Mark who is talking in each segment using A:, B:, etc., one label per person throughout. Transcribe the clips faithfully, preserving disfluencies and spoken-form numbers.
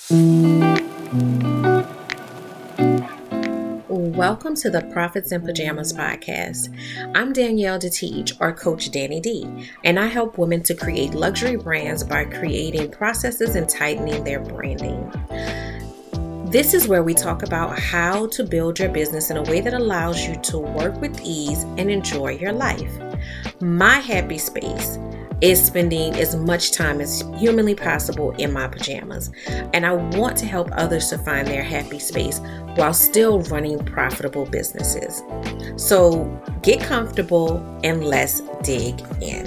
A: Welcome to the Profits in Pajamas podcast. I'm Danielle DeTeach, or Coach Danny D, and I help women to create luxury brands by creating processes and tightening their branding. This is where we talk about how to build your business in a way that allows you to work with ease and enjoy your life. My happy space is spending as much time as humanly possible in my pajamas, and I want to help others to find their happy space while still running profitable businesses. So get comfortable and let's dig in.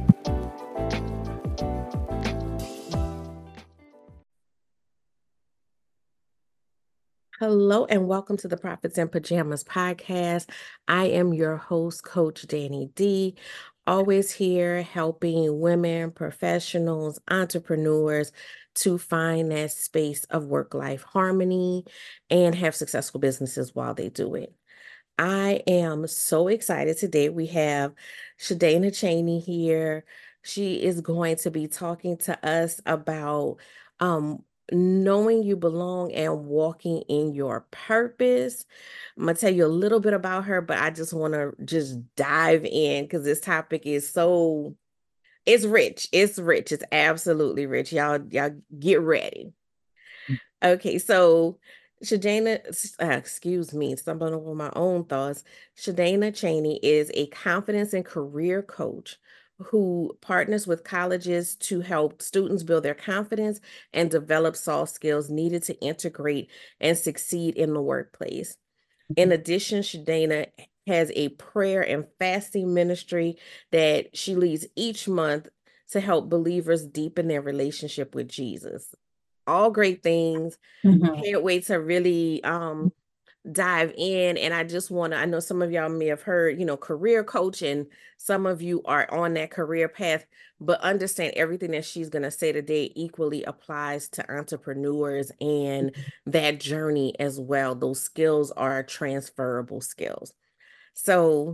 A: Hello and welcome to the Profits in Pajamas podcast. I am your host, Coach Danny D. Always here helping women, professionals, entrepreneurs to find that space of work-life harmony and have successful businesses while they do it. I am so excited today. We have Shadana Cheney here. She is going to be talking to us about um, knowing you belong and walking in your purpose. I'm going to tell you a little bit about her, but I just want to just dive in because this topic is so, it's rich. It's rich. It's absolutely rich. Y'all, y'all get ready. Okay, so Shadana, uh, excuse me, stumbling over my own thoughts. Shadana Cheney is a confidence and career coach who partners with colleges to help students build their confidence and develop soft skills needed to integrate and succeed in the workplace. In addition, Shadana has a prayer and fasting ministry that she leads each month to help believers deepen their relationship with Jesus. All great things.
B: Mm-hmm.
A: Can't wait to really um dive in. And I just want to, I know some of y'all may have heard, you know, career coach, and some of you are on that career path, but understand everything that she's going to say today equally applies to entrepreneurs and that journey as well. Those skills are transferable skills. So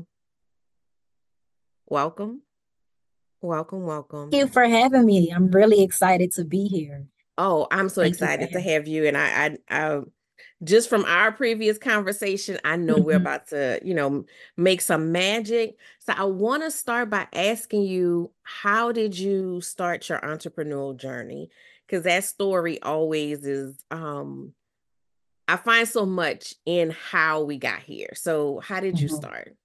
A: welcome, welcome, welcome.
B: Thank you for having me. I'm really excited to be here.
A: Oh, I'm so
B: Thank you for
A: excited to
B: having
A: have you. And I, I, I just from our previous conversation, I know
B: me.
A: we're
B: Mhm.
A: about to, you know, make some magic. So I want to start by asking you, how did you start your entrepreneurial journey? Because that story always is, um, I find so much in how we got here. So how did you
B: Mhm.
A: start?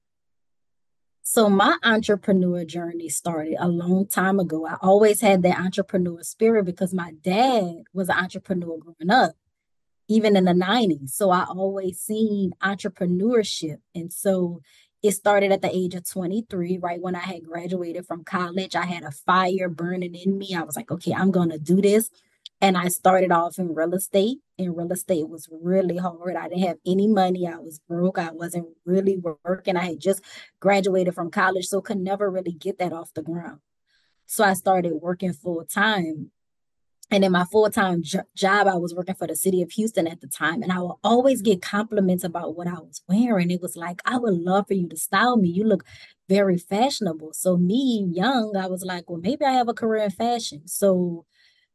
B: So my entrepreneur journey started a long time ago. I always had that entrepreneur spirit because my dad was an entrepreneur growing up, even in the nineties. So I always seen entrepreneurship. And so it started at the age of twenty-three, right when I had graduated from college. I had a fire burning in me. I was like, okay, I'm going to do this. And I started off in real estate, and real estate was really hard. I didn't have any money. I was broke. I wasn't really working. I had just graduated from college, so could never really get that off the ground. So I started working full time. And in my full time jo- job, I was working for the city of Houston at the time. And I would always get compliments about what I was wearing. It was like, I would love for you to style me. You look very fashionable. So, me, young, I was like, well, maybe I have a career in fashion. So,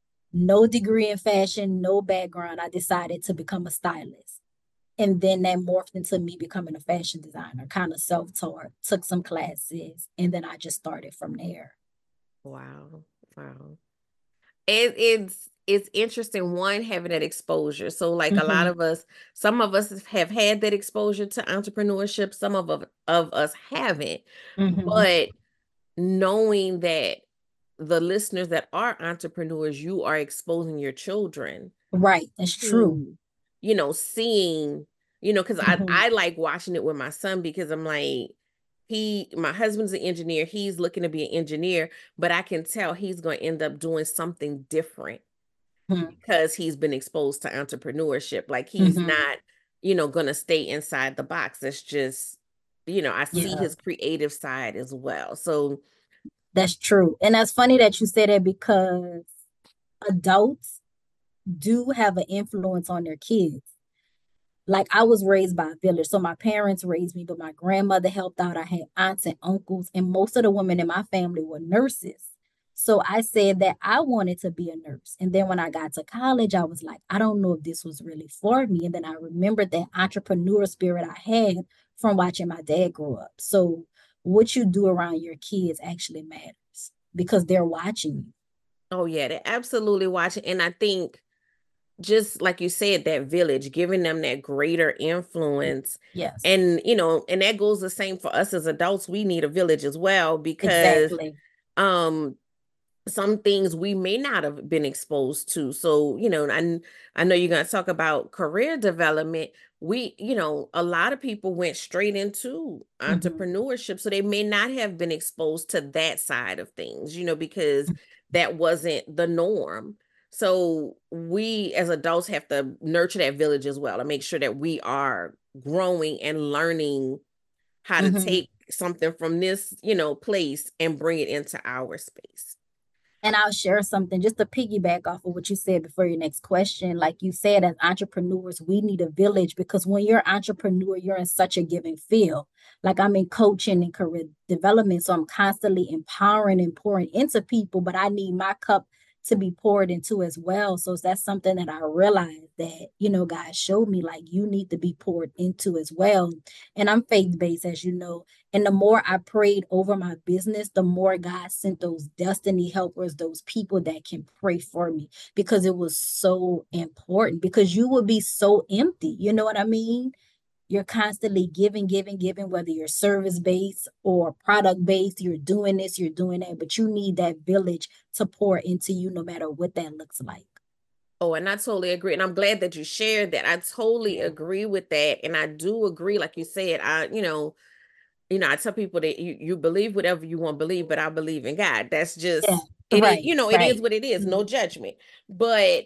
B: no degree in fashion, no background. I decided to become a stylist. And then that morphed into me becoming a fashion designer, kind of self taught, took some classes, and then I just started from there.
A: Wow. Wow. It, it's it's interesting, one, having that exposure. So like a lot
B: Mm-hmm.
A: of us, some of us have had that exposure to entrepreneurship, some of, of, of us haven't.
B: Mm-hmm.
A: But knowing that the listeners that are entrepreneurs, you are exposing your children
B: Right. That's true.
A: to, you know, seeing, you know, because I,
B: Mm-hmm.
A: I like watching it with my son because I'm like, he, my husband's an engineer. He's looking to be an engineer, but I can tell he's going to end up doing something different because he's been exposed to entrepreneurship. Like he's
B: Mm-hmm.
A: not, you know, going to stay inside the box. It's just, you know, I see
B: Yeah,
A: his creative side as well. So,
B: that's true. And that's funny that you say that because adults do have an influence on their kids. Like I was raised by a village. So my parents raised me, but my grandmother helped out. I had aunts and uncles, and most of the women in my family were nurses. So I said that I wanted to be a nurse. And then when I got to college, I was like, I don't know if this was really for me. And then I remembered that entrepreneur spirit I had from watching my dad grow up. So what you do around your kids actually matters because they're watching you.
A: Oh yeah, they're absolutely watching. And I think just like you said, that village, giving them that greater influence.
B: Yes,
A: And, you know, and that goes the same for us as adults. We need a village as well because
B: exactly.
A: um some things we may not have been exposed to. So, you know, I, I know you're going to talk about career development. We, you know, a lot of people went straight into
B: Mhm.
A: entrepreneurship. So they may not have been exposed to that side of things, you know, because that wasn't the norm. So we as adults have to nurture that village as well and make sure that we are growing and learning how to
B: Mhm.
A: take something from this, you know, place and bring it into our space.
B: And I'll share something just to piggyback off of what you said before your next question. Like you said, as entrepreneurs, we need a village because when you're an entrepreneur, you're in such a giving field. Like I'm in coaching and career development. So I'm constantly empowering and pouring into people, but I need my cup to be poured into as well. So that's something that I realized that, you know, God showed me like you need to be poured into as well. And I'm faith based, as you know. And the more I prayed over my business, the more God sent those destiny helpers, those people that can pray for me because it was so important. Because you would be so empty. You know what I mean? You're constantly giving, giving, giving, whether you're service based or product based, you're doing this, you're doing that, but you need that village to pour into you no matter what that looks like.
A: Oh, and I totally agree. And I'm glad that you shared that. I totally
B: Yeah.
A: agree with that. And I do agree, like you said, I, you know, you know, I tell people that you, you believe whatever you want to believe, but I believe in God. That's
B: Yeah.
A: just it is,
B: Right.
A: you know, it is
B: Right.
A: what it is, no
B: Mhm.
A: judgment. But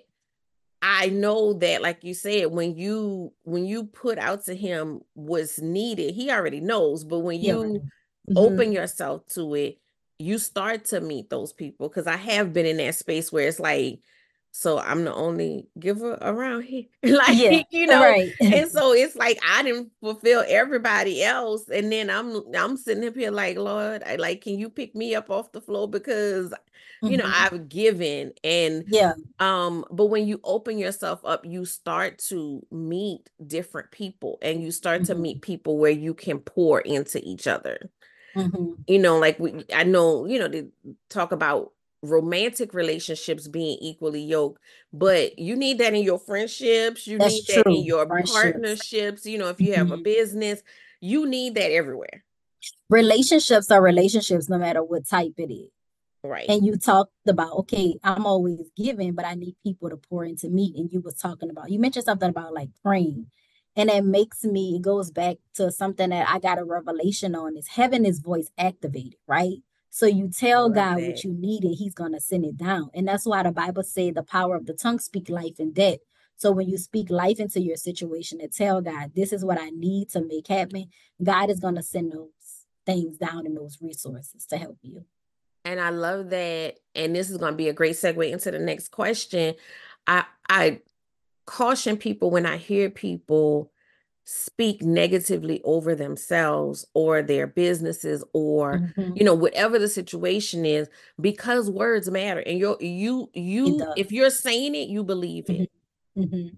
A: I know that, like you said, when you when you put out to him what's needed, he already knows. But when
B: Yeah.
A: you
B: Mm-hmm.
A: open yourself to it, you start to meet those people. Because I have been in that space where it's like, so I'm the only giver around here, like
B: Yeah.
A: you know.
B: Right.
A: And so it's like I didn't fulfill everybody else, and then I'm I'm sitting up here like, Lord, I like, can you pick me up off the floor because you know
B: Hmm.
A: I've given and
B: Yeah.
A: um, but when you open yourself up, you start to meet different people and you start to meet
B: Hmm.
A: people where you can pour into each other.
B: Hmm.
A: You know, like we, I know, you know, they talk about romantic relationships being equally yoked, but you need that in your friendships, you
B: That's
A: need that in
B: true.
A: your
B: Friendships.
A: partnerships, you know, if you have a
B: Mhm.
A: business, you need that everywhere.
B: Relationships are relationships no matter what type it is.
A: Right.
B: And you talked about, okay, I'm always giving, but I need people to pour into me. And you was talking about, you mentioned something about like praying. And it makes me, it goes back to something that I got a revelation on is heaven is voice activated, right? So you
A: I
B: tell
A: love
B: God what
A: that.
B: you need and he's going to send it down. And that's why the Bible says the power of the tongue speak life and death. So when you speak life into your situation and tell God, this is what I need to make happen, God is going to send those things down and those resources to help you.
A: And I love that. And this is going to be a great segue into the next question. I I caution people when I hear people speak negatively over themselves or their businesses or
B: Mm-hmm.
A: you know whatever the situation is because words matter and you you
B: It
A: you if
B: does.
A: you're saying it you believe
B: Hmm.
A: it
B: Hmm.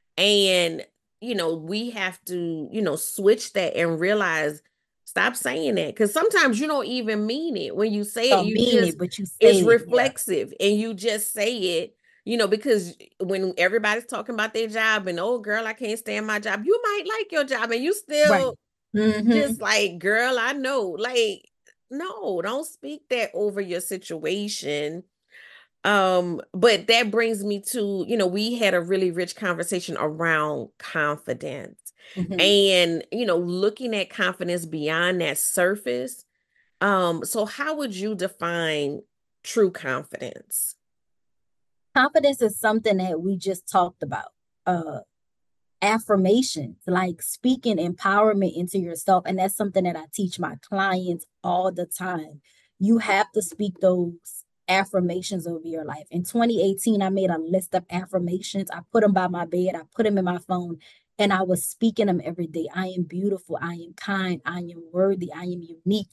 A: and you know we have to you know switch that and realize stop saying that because sometimes you don't even mean it when you say it
B: Don't
A: you
B: mean
A: just
B: it, but you say
A: it's
B: it. Yeah.
A: reflexive and you just say it you know because when everybody's talking about their job and oh girl I can't stand my job you might like your job and you
B: Right.
A: still
B: Mm-hmm.
A: just like girl I know like no don't speak that over your situation um, but that brings me to, you know, we had a really rich conversation around confidence
B: Mm-hmm.
A: and, you know, looking at confidence beyond that surface. Um, so how would you define true confidence?
B: Confidence is something that we just talked about. Uh, affirmations, like speaking empowerment into yourself. And that's something that I teach my clients all the time. You have to speak those affirmations over your life. In twenty eighteen, I made a list of affirmations. I put them by my bed, I put them in my phone, and I was speaking them every day. I am beautiful. I am kind. I am worthy. I am unique.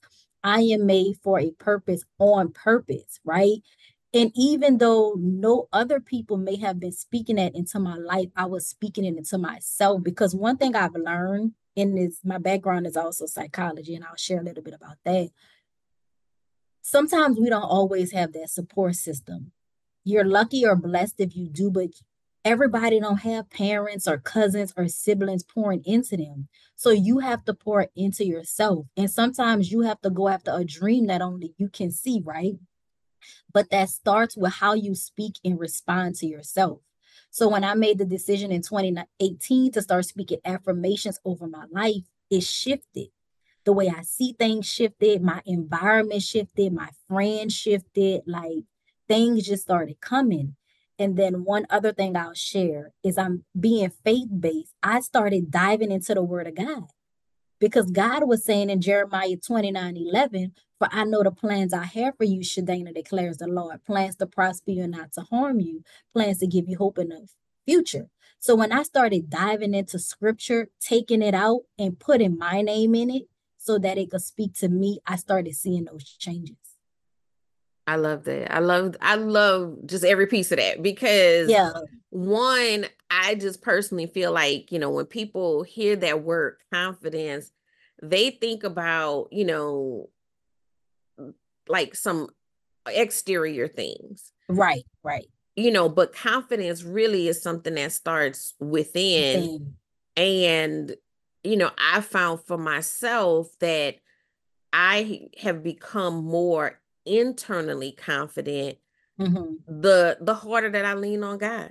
B: I am made for a purpose on purpose, right? And even though no other people may have been speaking that into my life, I was speaking it into myself because one thing I've learned in this, my background is also psychology, and I'll share a little bit about that. Sometimes we don't always have that support system. You're lucky or blessed if you do, but everybody don't have parents or cousins or siblings pouring into them. So you have to pour into yourself. And sometimes you have to go after a dream that only you can see, right? But that starts with how you speak and respond to yourself. So when I made the decision in twenty eighteen to start speaking affirmations over my life, it shifted. The way I see things shifted, my environment shifted, my friends shifted, like things just started coming. And then one other thing I'll share is I'm being faith based. I started diving into the word of God because God was saying in Jeremiah twenty-nine eleven, for I know the plans I have for you, Shadana declares the Lord, plans to prosper you and not to harm you, plans to give you hope in the future. So when I started diving into scripture, taking it out and putting my name in it so that it could speak to me, I started seeing those changes.
A: I love that. I love I love just every piece of that because
B: Yeah,
A: one, I just personally feel like, you know, when people hear that word confidence, they think about, you know, like some exterior things,
B: right, right.
A: you know, but confidence really is something that starts within.
B: Then,
A: And, you know, I found for myself that I have become more internally confident
B: mm-hmm,
A: the the harder that I lean on God.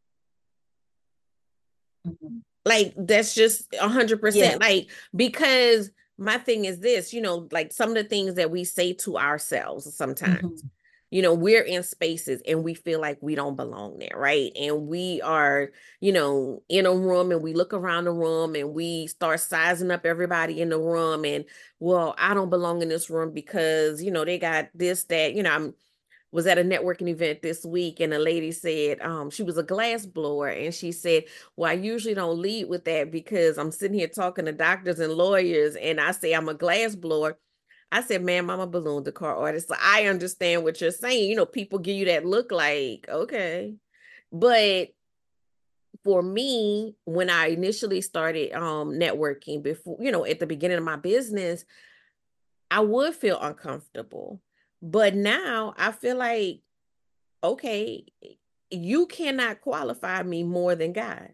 B: mm-hmm.
A: Like that's just a hundred
B: Yeah,
A: percent. Like because my thing is this, you know, like some of the things that we say to ourselves sometimes,
B: mm-hmm,
A: you know, we're in spaces and we feel like we don't belong there, right? And we are, you know, in a room and we look around the room and we start sizing up everybody in the room and, well, I don't belong in this room because, you know, they got this, that, you know, I'm was at a networking event this week and a lady said um she was a glass blower and she said, well, I usually don't lead with that because I'm sitting here talking to doctors and lawyers and I say I'm a glass blower. I said, ma'am, I'm a balloon decor artist. So I understand what you're saying. You know, people give you that look like, okay. But for me, when I initially started um networking before, you know, at the beginning of my business, I would feel uncomfortable. But now I feel like, okay, you cannot qualify me more than God.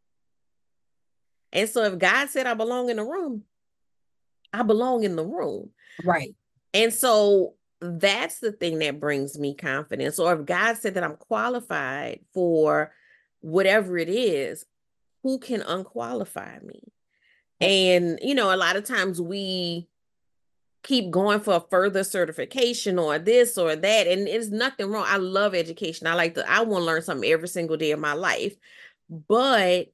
A: And so if God said I belong in the room, I belong in the room.
B: right.
A: And so that's the thing that brings me confidence. Or if God said that I'm qualified for whatever it is, who can unqualify me?
B: Yep.
A: And, you know, a lot of times we keep going for a further certification or this or that. And it's nothing wrong. I love education. I like to, I want to learn something every single day of my life. But,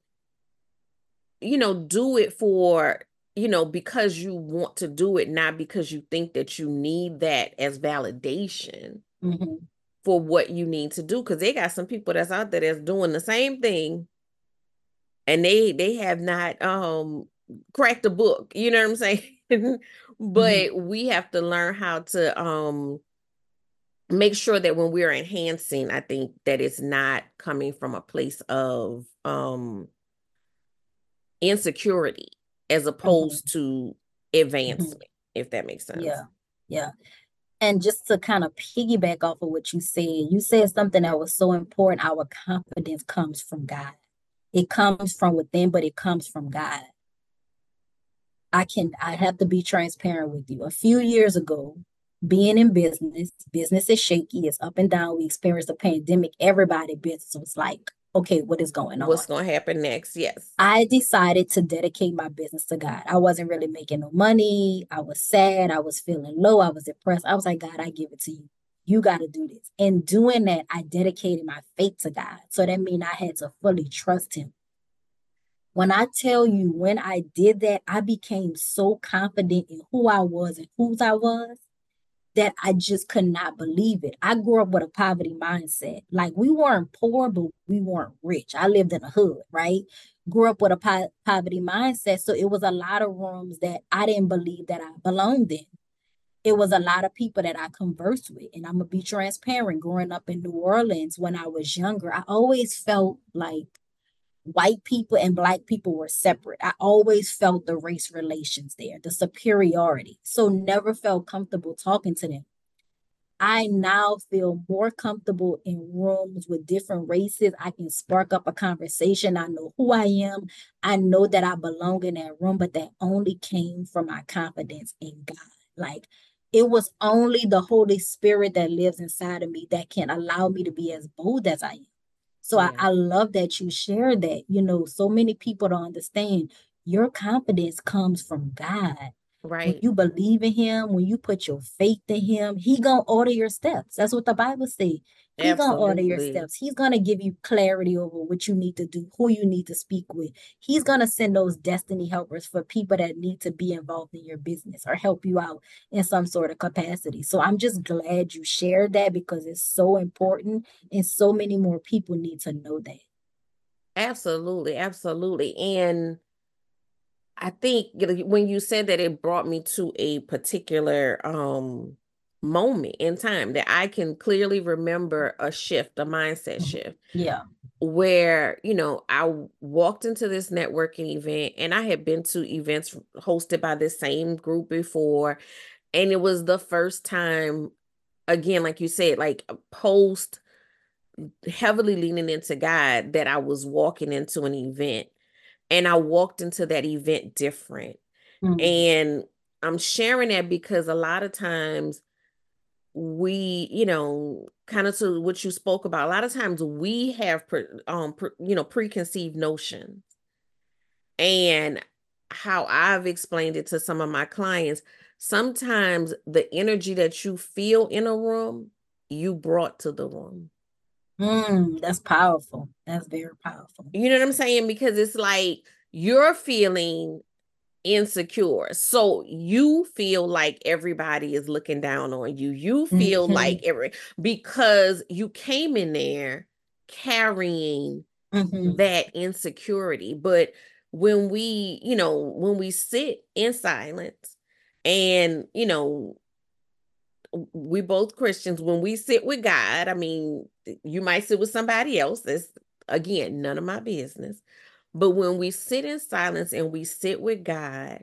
A: you know, do it for, you know, because you want to do it, not because you think that you need that as validation
B: Mm-hmm.
A: for what you need to do. Because they got some people that's out there that's doing the same thing and they they have not um cracked the book, you know what I'm saying?
B: Mm-hmm.
A: But we have to learn how to um make sure that when we're enhancing, I think that it's not coming from a place of um insecurity as
B: Mm-hmm.
A: opposed to
B: Mm-hmm.
A: advancement, if that makes sense.
B: Yeah, yeah. And just to kind of piggyback off of what you said, you said something that was so important. Our confidence comes from God. It comes from within, but it comes from God. I can, I have to be transparent with you. A few years ago, being in business, business is shaky, it's up and down. We experienced a pandemic. Everybody business was like, okay, what is going on?
A: What's going to happen next? Yes.
B: I decided to dedicate my business to God. I wasn't really making no money. I was sad. I was feeling low. I was depressed. I was like, God, I give it to you. You got to do this. And doing that, I dedicated my faith to God. So that means I had to fully trust Him. When I tell you, when I did that, I became so confident in who I was and whose I was that I just could not believe it. I grew up with a poverty mindset. Like we weren't poor, but we weren't rich. I lived in a hood, right? Grew up with a po- poverty mindset. So it was a lot of rooms that I didn't believe that I belonged in. it was a lot of people that I conversed with. And I'm going to be transparent. Growing up in New Orleans when I was younger, I always felt like white people and black people were separate. I always felt the race relations there, the superiority. So never felt comfortable talking to them. I now feel more comfortable in rooms with different races. I can spark up a conversation. I know who I am. I know that I belong in that room, but that only came from my confidence in God. Like it was only the Holy Spirit that lives inside of me that can allow me to be as bold as I am. So I,
A: Yeah.
B: I love that you share that. You know, so many people don't understand your confidence comes from God. When
A: Right.
B: you believe in him, when you put your faith in him, he gonna order your steps. That's what the Bible say. He gonna order your
A: Absolutely.
B: steps. He's gonna give you clarity over what you need to do, who you need to speak with. He's gonna send those destiny helpers for people that need to be involved in your business or help you out in some sort of capacity. So I'm just glad you shared that because it's so important and so many more people need to know that.
A: Absolutely. Absolutely. And I think you know, when you said that, it brought me to a particular um moment in time that I can clearly remember a shift, a mindset shift,
B: Yeah.
A: where, you know, I walked into this networking event and I had been to events hosted by this same group before. And it was the first time, again, like you said, like post heavily leaning into God, that I was walking into an event, and I walked into that event different.
B: Mm-hmm.
A: And I'm sharing that because a lot of times we, you know, kind of to what you spoke about, a lot of times we have, pre, um, pre, you know, preconceived notions. And how I've explained it to some of my clients, sometimes the energy that you feel in a room, you brought to the room.
B: Mm, that's powerful. That's very powerful.
A: You know what I'm saying? Because it's like you're feeling insecure. So you feel like everybody is looking down on you. You feel
B: Mm-hmm.
A: like every because you came in there carrying
B: Mm-hmm.
A: that insecurity. But when we, you know, when we sit in silence and, you know, we both Christians, when we sit with God, I mean, you might sit with somebody else. That's again none of my business. But when we sit in silence and we sit with God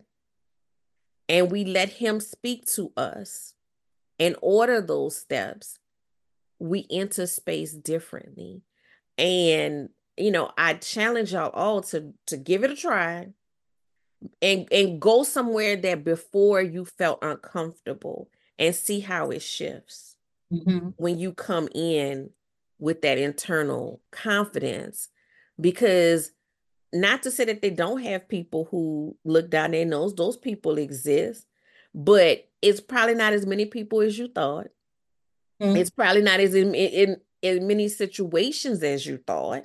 A: and we let him speak to us and order those steps, we enter space differently. And you know, I challenge y'all all to to give it a try and and go somewhere that before you felt uncomfortable and see how it shifts
B: Mm-hmm.
A: when you come in with that internal confidence. Because not to say that they don't have people who look down their nose, those people exist, but it's probably not as many people as you thought.
B: Mm-hmm.
A: It's probably not as in in, in many situations as you thought.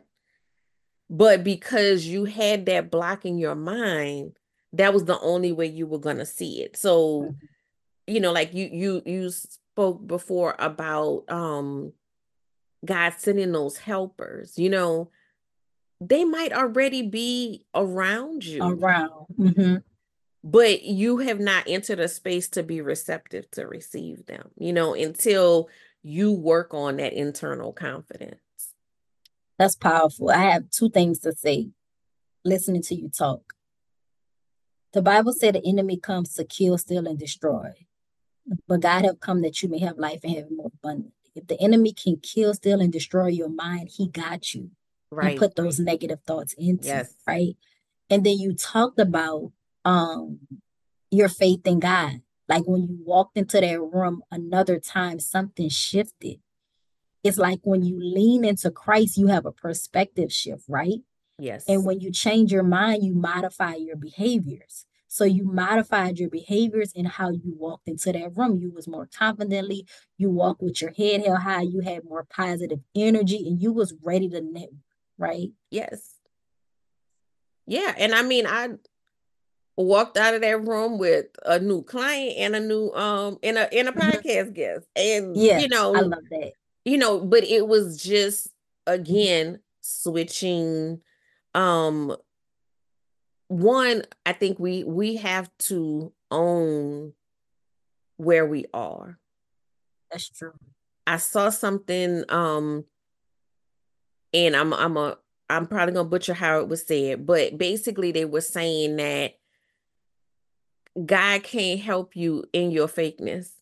A: But because you had that block in your mind, that was the only way you were gonna see it. So, you know, like you you you spoke before about um God sending those helpers, you know, they might already be around you,
B: Around. Mm-hmm.
A: but you have not entered a space to be receptive to receive them, you know, until you work on that internal confidence.
B: That's powerful. I have two things to say listening to you talk. The Bible said the enemy comes to kill, steal, and destroy. But God have come that you may have life and have it more abundantly. If the enemy can kill, steal, and destroy your mind, he got you and
A: Right.
B: put those negative thoughts into you,
A: Yes.
B: right? And then you talked about um your faith in God. Like when you walked into that room another time, something shifted. It's like when you lean into Christ, you have a perspective shift, right? And
A: Yes.
B: when you change your mind, you modify your behaviors. So you modified your behaviors and how you walked into that room. You was more confidently, you walked with your head held high, you had more positive energy, and you was ready to network, right?
A: Yes. Yeah. And I mean, I walked out of that room with a new client and a new um in a in a
B: Mhm.
A: podcast guest. And you
B: Yes, I
A: know,
B: love that.
A: you know, but it was just again switching um one, I think we we have to own where we are.
B: That's true.
A: I saw something, um, and I'm I'm a I'm probably gonna butcher how it was said, but basically they were saying that God can't help you in your fakeness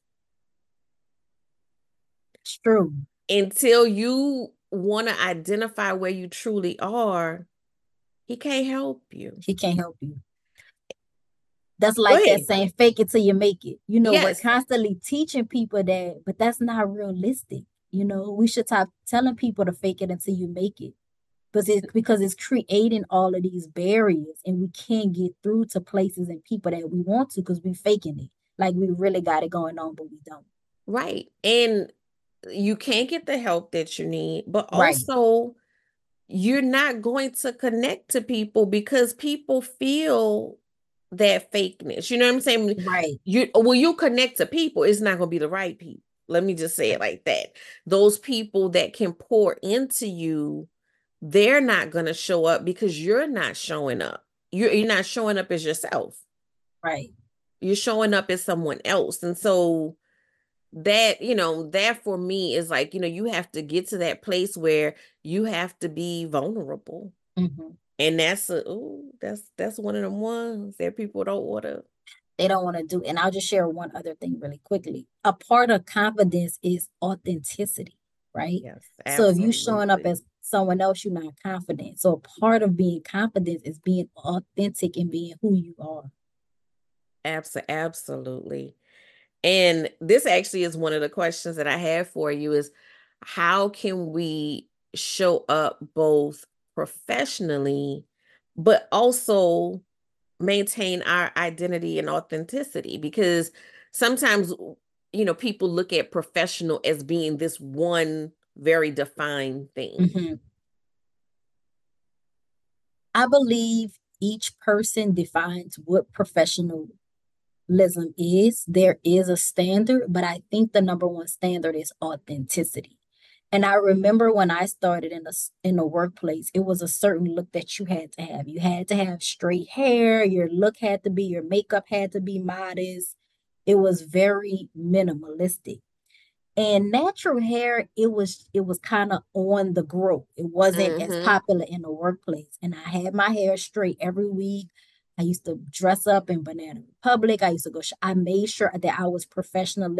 B: It's true.
A: until you want to identify where you truly are. He can't help you.
B: He can't help you. That's
A: Go
B: like that
A: ahead.
B: saying, fake it till you make it. You know, we're
A: Yes,
B: constantly teaching people that, but that's not realistic. You know, we should stop telling people to fake it until you make it. Because it's because it's creating all of these barriers and we can't get through to places and people that we want to because we faking it. Like we really got it going on, but we don't.
A: right. And you can't get the help that you need, but
B: Right,
A: also you're not going to connect to people because people feel that fakeness. You know what I'm saying?
B: right,
A: You When you connect to people, it's not going to be the right people. Let me just say it like that. Those people that can pour into you, they're not going to show up because you're not showing up. You're, you're not showing up as yourself.
B: right.
A: You're showing up as someone else. And so that, you know, that for me is like, you know, you have to get to that place where you have to be vulnerable.
B: Mhm.
A: And that's a, ooh, that's that's one of them ones that people don't want to.
B: They don't want to do. And I'll just share one other thing really quickly. A part of confidence is authenticity, right?
A: Yes,
B: So if you showing up
A: absolutely.
B: as someone else, you're not confident. So a part of being confident is being authentic and being who you are.
A: Abs- absolutely. And this actually is one of the questions that I have for you is how can we show up both professionally, but also maintain our identity and authenticity? Because sometimes, you know, people look at professional as being this one very defined thing.
B: Mhm. I believe each person defines what professionalism is. There is a standard, but I think the number one standard is authenticity. And I remember when I started in the in the workplace, it was a certain look that you had to have. You had to have straight hair, your look had to be, your makeup had to be modest. It was very minimalistic. And natural hair, it was it was kind of on the grow. It wasn't as
A: Mm-hmm.
B: popular in the workplace. And I had my hair straight every week. I used to dress up in Banana Republic. I used to go. sh- I made sure that I was professional.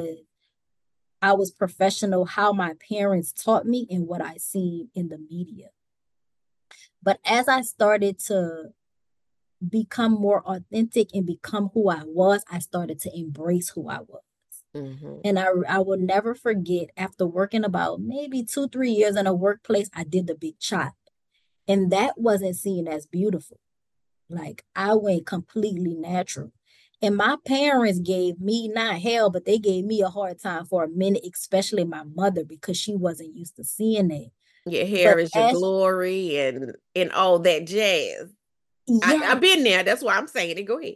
B: I was professional. How my parents taught me and what I seen in the media. But as I started to become more authentic and become who I was, I started to embrace who I was.
A: Mm-hmm.
B: And I, I will never forget after working about maybe two, three years in a workplace, I did the big chop. And that wasn't seen as beautiful. Like I went completely natural. And my parents gave me not hell, but they gave me a hard time for a minute, especially my mother, because she wasn't used to seeing that.
A: Your hair
B: But
A: is your
B: as
A: glory and and all that jazz. I,
B: yeah,
A: I've been there. That's why I'm saying it. Go ahead.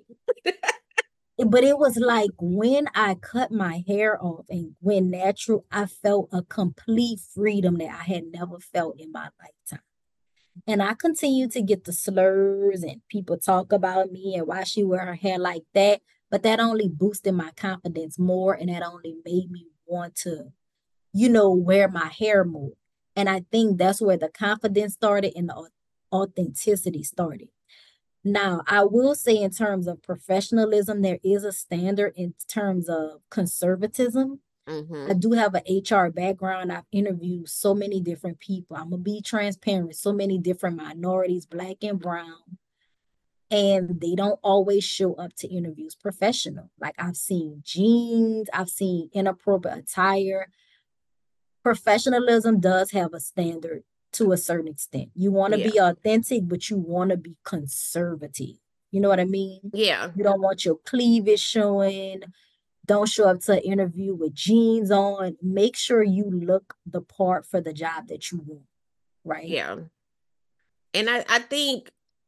B: but it was like when I cut my hair off and went natural, I felt a complete freedom that I had never felt in my lifetime. And I continued to get the slurs and people talk about me and why she wear her hair like that. But that only boosted my confidence more and that only made me want to, you know, wear my hair more. And I think that's where the confidence started and the authenticity started. Now, I will say in terms of professionalism, there is a standard in terms of conservatism. I
A: Mm-hmm.
B: do have an H R background. I've interviewed so many different people. I'm gonna be transparent, so many different minorities, black and brown, and they don't always show up to interviews professional. Like I've seen jeans, I've seen inappropriate attire. Professionalism does have a standard to a certain extent. You want to
A: Yeah.
B: be authentic, but you want to be conservative. You know what I mean?
A: Yeah.
B: You don't want your cleavage showing. Don't show up to an interview with jeans on. Make sure you look the part for the job that you want, right?
A: Yeah. And I, I think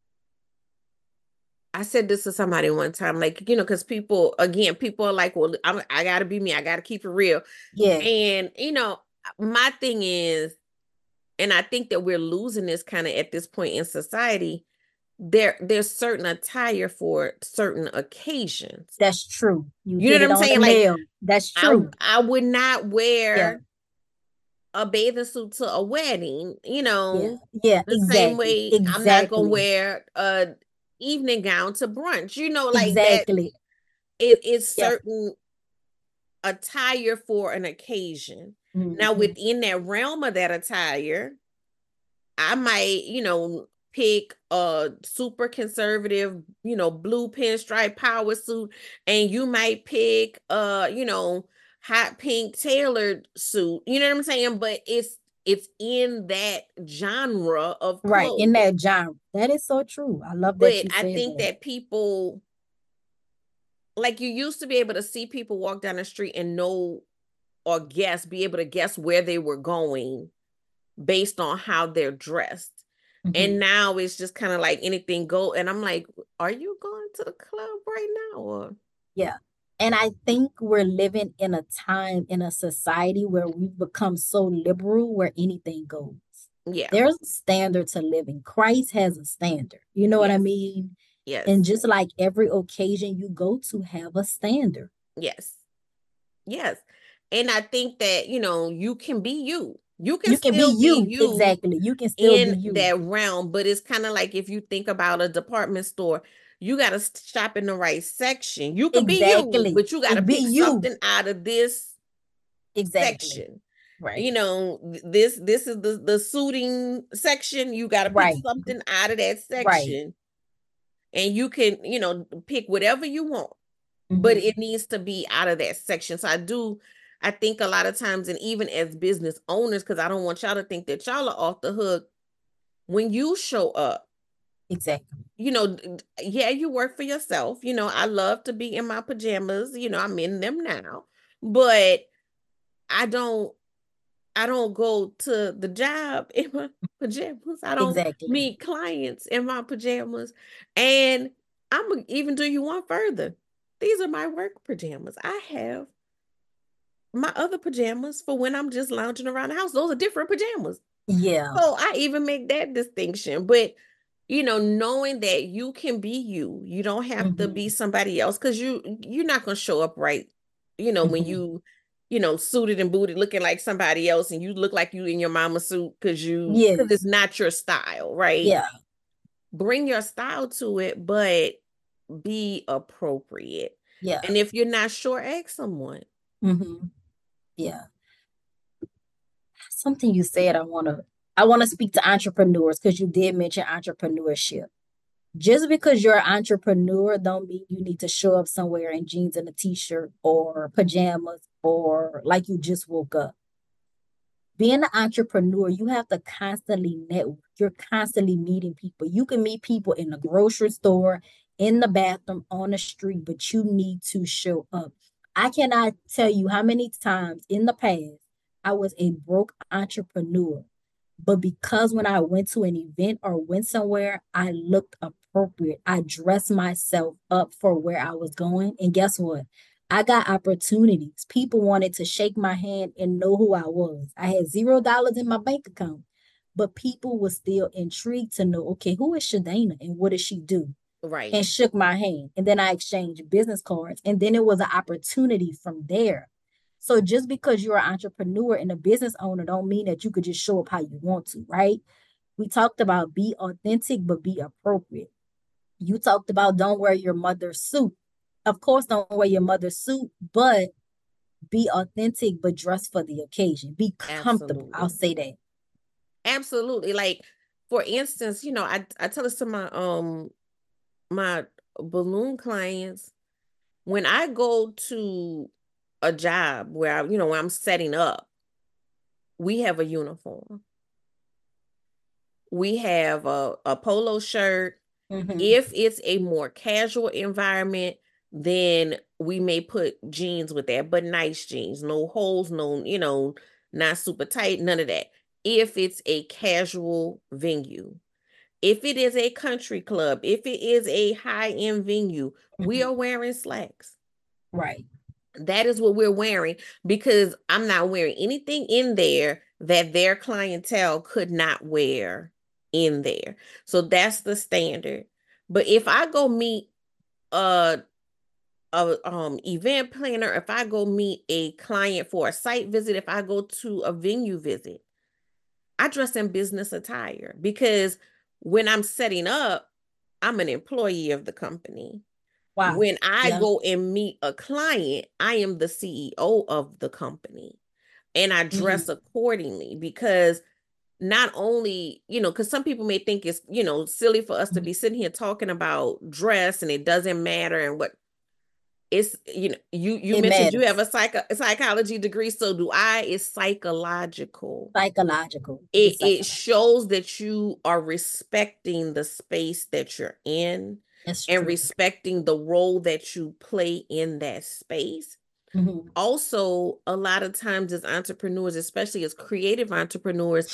A: I said this to somebody one time, like, you know, because people, again, people are like, well, I'm, I got to be me. I got to keep it real.
B: Yeah.
A: And, you know, my thing is, and I think that we're losing this kind of at this point in society. there there's certain attire for certain occasions.
B: That's true. You
A: You know
B: hit
A: what
B: it
A: I'm
B: on the
A: saying? Like
B: nail. That's
A: I
B: true.
A: I would not
B: Yeah,
A: wear a bathing suit to a wedding, you
B: yeah,
A: know,
B: yeah,
A: the same
B: exactly.
A: way I'm not gonna
B: Exactly.
A: wear a evening gown to brunch, you know, like that.
B: Exactly.
A: It is
B: Yeah.
A: certain attire for an occasion. Now,
B: Hmm.
A: within that realm of that attire, I might, you know, pick a super conservative, you know, blue pinstripe power suit, and you might pick uh, you know, hot pink tailored suit. You know what I'm saying? But it's it's in that genre of
B: Right. In
A: clothing.
B: that genre. That is so true. I love that
A: But
B: you
A: I
B: said
A: think
B: that.
A: that people, like, you used to be able to see people walk down the street and know or guess, be able to guess where they were going based on how they're dressed. And
B: Hmm.
A: now it's just kind of like anything go. And I'm like, are you going to the club right now? Or
B: Yeah. And I think we're living in a time in a society where we've become so liberal where anything goes.
A: yeah,
B: There's a standard to living. Christ has a standard. You know what I
A: yes,
B: mean? And
A: yes,
B: just like every occasion you go to have a standard.
A: yes, yes. And I think that, you know, you can be you. You can
B: You can be
A: still be
B: you.
A: you
B: Exactly. You can still be
A: in
B: you.
A: that realm, but it's kind of like if you think about a department store, you got to shop in the right section. You could be you,
B: Exactly.
A: but you got to
B: It be
A: pick
B: you.
A: something out of this
B: Exactly.
A: section.
B: Right.
A: You know, this this is the the suiting section. You got to pick
B: Right.
A: something out of that
B: Right.
A: section, and you can, you know, pick whatever you want, but
B: Hmm.
A: it needs to be out of that section. So I do, I think a lot of times, and even as business owners, because I don't want y'all to think that y'all are off the hook when you show up.
B: Exactly.
A: You know, yeah, you work for yourself. You know, I love to be in my pajamas. You know, I'm in them now, but I don't I don't go to the job in my pajamas. I don't
B: Exactly.
A: meet clients in my pajamas. And I'm gonna even do you one further. These are my work pajamas. I have my other pajamas for when I'm just lounging around the house. Those are different pajamas.
B: Yeah.
A: So I even make that distinction. But you know, knowing that you can be you, you don't have to be
B: Hmm.
A: somebody else because you you're not gonna show up right, you know, when
B: Hmm.
A: you, you know, suited and booted looking like somebody else and you look like you in your mama suit because you because it's
B: Yes.
A: not your style, right?
B: Yeah.
A: Bring your style to it, but be appropriate.
B: Yeah.
A: And if you're not sure, ask someone.
B: Hmm. Yeah. Something you said I want to I want to speak to entrepreneurs because you did mention entrepreneurship. Just because you're an entrepreneur don't mean you need to show up somewhere in jeans and a t-shirt or pajamas or like you just woke up. Being an entrepreneur, you have to constantly network. You're constantly meeting people. You can meet people in the grocery store, in the bathroom, on the street, but you need to show up. I cannot tell you how many times in the past I was a broke entrepreneur, but because when I went to an event or went somewhere, I looked appropriate. I dressed myself up for where I was going. And guess what? I got opportunities. People wanted to shake my hand and know who I was. I had zero dollars in my bank account, but people were still intrigued to know, okay, who is Shadana and what does she do?
A: Right.
B: And shook my hand. And then I exchanged business cards. And then it was an opportunity from there. So just because you're an entrepreneur and a business owner don't mean that you could just show up how you want to, right? We talked about be authentic, but be appropriate. You talked about don't wear your mother's suit. Of course, don't wear your mother's suit, but be authentic, but dress for the occasion. Be comfortable. I'll
A: Absolutely.
B: say that.
A: Absolutely. Like, for instance, you know, I, I tell this to my um my balloon clients, when I go to a job where I, you know, where I'm setting up, we have a uniform. We have a, a polo shirt.
B: Mm-hmm.
A: If it's a more casual environment, then we may put jeans with that, but nice jeans, no holes, no, you know, not super tight, none of that. If it's a casual venue, if it is a country club, if it is a high-end venue, we
B: Mm-hmm.
A: are wearing slacks.
B: Right.
A: That is what we're wearing because I'm not wearing anything in there that their clientele could not wear in there. So that's the standard. But if I go meet a, a um event planner, if I go meet a client for a site visit, if I go to a venue visit, I dress in business attire because when I'm setting up, I'm an employee of the company.
B: Wow.
A: When I
B: Yeah.
A: go and meet a client, I am the C E O of the company and I dress
B: hmm
A: accordingly because not only, you know, because some people may think it's, you know, silly for us to be sitting here talking about dress and it doesn't matter and what it's, you know, you you
B: It
A: mentioned you have
B: matters.
A: a psycho psychology degree, so do I. It's psychological.
B: Psychological.
A: It
B: It's
A: it
B: psychological.
A: shows that you are respecting the space that you're in
B: That's
A: and
B: true.
A: respecting the role that you play in that space.
B: hmm
A: Also, a lot of times as entrepreneurs, especially as creative entrepreneurs,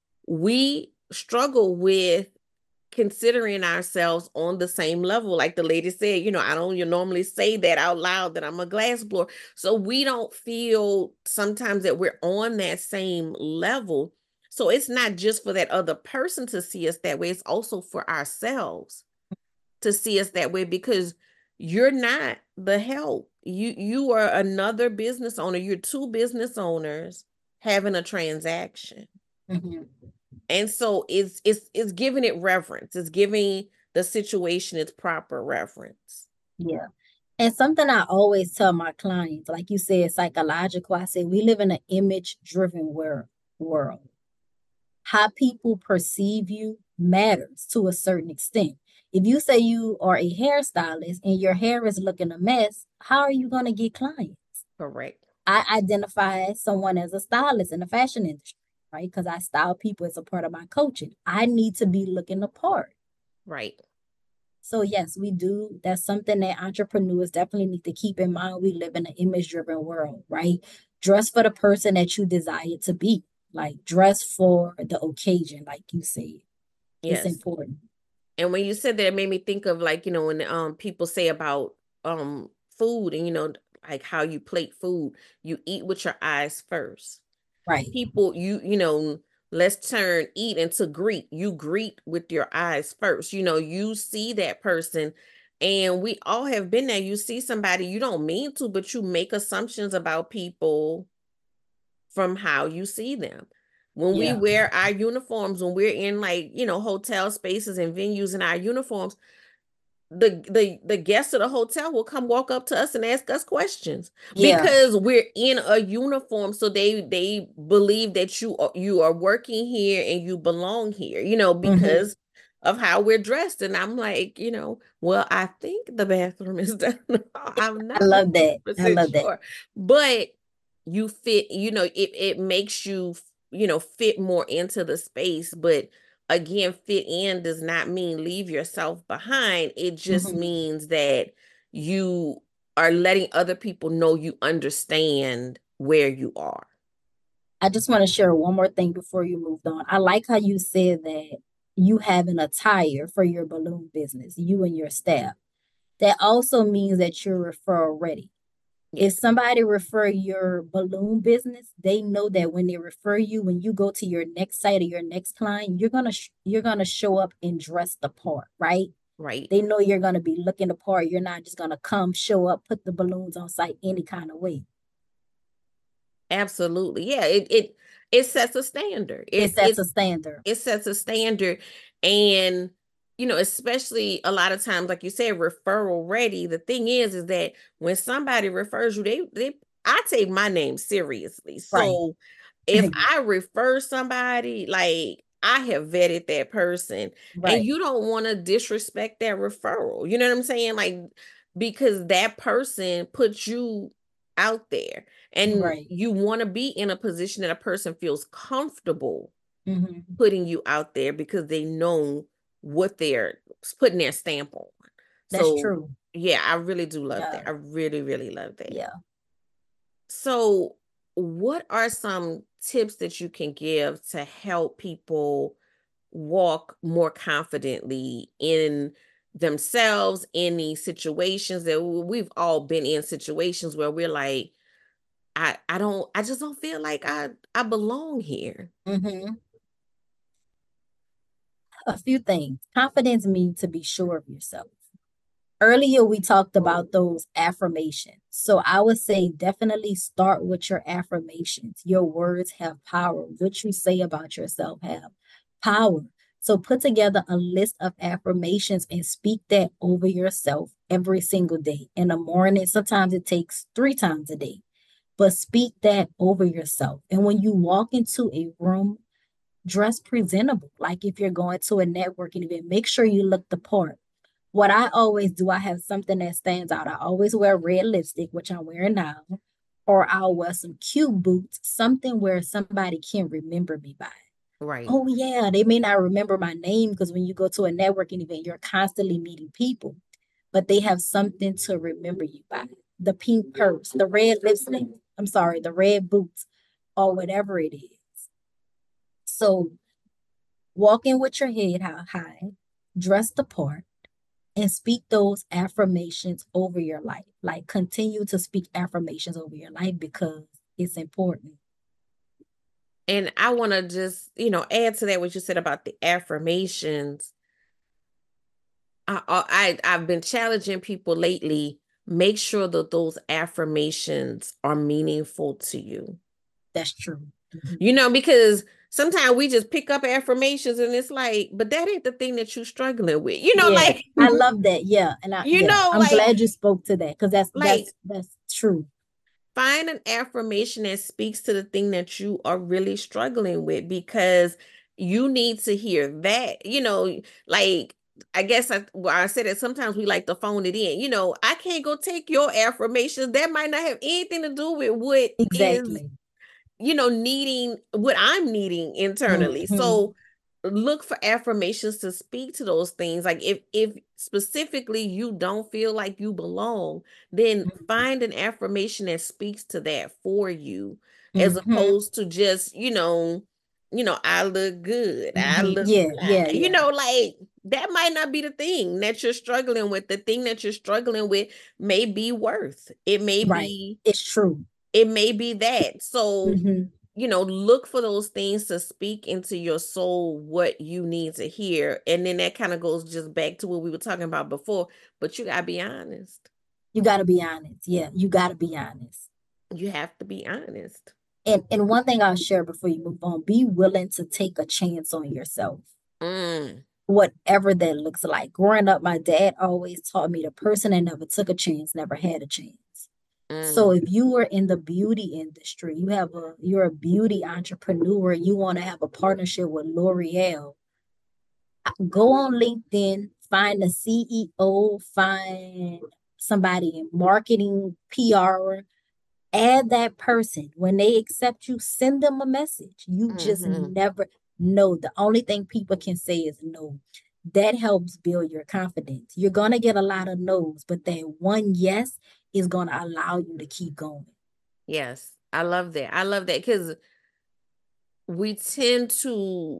A: we struggle with considering ourselves on the same level. Like the lady said, you know, I don't you normally say that out loud that I'm a glass blower. So we don't feel sometimes that we're on that same level. So it's not just for that other person to see us that way, it's also for ourselves to see us that way because you're not the help. You you are another business owner. You're two business owners having a transaction.
B: hmm
A: And so it's it's it's giving it reverence. It's giving the situation its proper reverence.
B: Yeah. And something I always tell my clients, like you said, psychological, I say we live in an image driven world world. How people perceive you matters to a certain extent. If you say you are a hairstylist and your hair is looking a mess, how are you going to get clients?
A: Correct.
B: I identify someone as a stylist in the fashion industry, right? Because I style people as a part of my coaching. I need to be looking the part.
A: Right.
B: So yes, we do. That's something that entrepreneurs definitely need to keep in mind. We live in an image-driven world, right? Dress for the person that you desire to be. Like dress for the occasion, like you said. It's
A: Yes.
B: important.
A: And when you said that, it made me think of like, you know, when um people say about um food and you know, like how you plate food, you eat with your eyes first.
B: Right.
A: People, you, you know, let's turn eat into greet. You greet with your eyes first. You know, you see that person and we all have been there. You see somebody you don't mean to, but you make assumptions about people from how you see them. When we
B: Yeah.
A: wear our uniforms, when we're in like, you know, hotel spaces and venues in our uniforms, the the the guests of the hotel will come walk up to us and ask us questions
B: Yeah.
A: because we're in a uniform, so they they believe that you are you are working here and you belong here, you know,
B: hmm
A: because of how we're dressed. And I'm like, you know, well, I think the bathroom is done. I'm
B: I
A: not
B: love that. I
A: one hundred percent
B: love that.
A: sure, but you fit, you know, it it makes you, you know, fit more into the space, but again, fit in does not mean leave yourself behind. It just
B: hmm
A: means that you are letting other people know you understand where you are.
B: I just want to share one more thing before you moved on. I like how you said that you have an attire for your balloon business, you and your staff. That also means that you're referral ready. If
A: Yes.
B: somebody refer your balloon business, they know that when they refer you, when you go to your next site or your next client, you're gonna sh- you're gonna show up and dress the part, right?
A: Right.
B: They know you're gonna be looking the part. You're not just gonna come, show up, put the balloons on site any kind of way.
A: Absolutely. Yeah. It it it sets a standard.
B: It
A: It
B: sets
A: it
B: a standard.
A: it sets a standard. And you know, especially a lot of times, like you said, referral ready. The thing is, is that when somebody refers you, they they I take my name seriously.
B: Right.
A: So if I refer somebody, like I have vetted that person, and
B: Right.
A: you don't want to disrespect that referral. You know what I'm saying? Like, because that person put you out there and
B: Right.
A: you want to be in a position that a person feels comfortable
B: hmm
A: putting you out there because they know what they're putting their stamp on.
B: That's
A: So,
B: true.
A: yeah, I really do love
B: Yeah.
A: that. I really, really love that.
B: Yeah.
A: So, what are some tips that you can give to help people walk more confidently in themselves in these situations that we've all been in situations where we're like, I I don't I just don't feel like I I belong here.
B: hmm A few things. Confidence means to be sure of yourself. Earlier, we talked about those affirmations. So I would say definitely start with your affirmations. Your words have power. What you say about yourself have power. So put together a list of affirmations and speak that over yourself every single day. In the morning, sometimes it takes three times a day, but speak that over yourself. And when you walk into a room, dress presentable. Like if you're going to a networking event, make sure you look the part. What I always do, I have something that stands out. I always wear red lipstick, which I'm wearing now, or I'll wear some cute boots, something where somebody can remember me by.
A: Right.
B: Oh, yeah, they may not remember my name because when you go to a networking event, you're constantly meeting people, but they have something to remember you by. The pink purse, the red lipstick, I'm sorry, the red boots, or whatever it is. So walking with your head high, dress the part, and speak those affirmations over your life. Like continue to speak affirmations over your life because it's important.
A: And I want to just, you know, add to that what you said about the affirmations. I, I I've been challenging people lately. Make sure that those affirmations are meaningful to you.
B: That's true. Mm-hmm.
A: You know, because sometimes we just pick up affirmations and it's like, but that ain't the thing that you're struggling with. You know,
B: Yeah,
A: like
B: I love that. Yeah, and I
A: you
B: yeah,
A: know,
B: I'm
A: like
B: glad you spoke to that because that's
A: like
B: that's that's true.
A: find an affirmation that speaks to the thing that you are really struggling with because you need to hear that. You know, like I guess I, well, I said that sometimes we like to phone it in. You know, I can't go take your affirmations. That might not have anything to do with what is,
B: Exactly.
A: you know, needing what I'm needing internally.
B: Mm-hmm.
A: So look for affirmations to speak to those things. Like if if specifically you don't feel like you belong, then find an affirmation that speaks to that for you, as
B: Mm-hmm.
A: opposed to just, you know, you know, I look good. I
B: Mm-hmm.
A: look,
B: Yeah, yeah,
A: you
B: yeah.
A: know, like that might not be the thing that you're struggling with. The thing that you're struggling with may be worth. It may
B: Right.
A: be
B: It's true.
A: it may be that. So,
B: Mm-hmm.
A: you know, look for those things to speak into your soul what you need to hear. And then that kind of goes just back to what we were talking about before. But you got to be honest.
B: You got to be honest. Yeah, you got to be honest.
A: You have to be honest.
B: And and one thing I'll share before you move on, be willing to take a chance on yourself.
A: Mm,
B: Whatever that looks like. Growing up, my dad always taught me the person that never took a chance never had a chance. So
A: mm,
B: if you were in the beauty industry, you have a you're a beauty entrepreneur, you want to have a partnership with L'Oreal, go on LinkedIn, find a C E O, find somebody in marketing, P R, add that person. When they accept you, send them a message. You just
A: mm-hmm.
B: never know. The only thing people can say is no. That helps build your confidence. You're going to get a lot of no's, but that one yes is going to allow you to keep going.
A: Yes. I love that. I love that because we tend to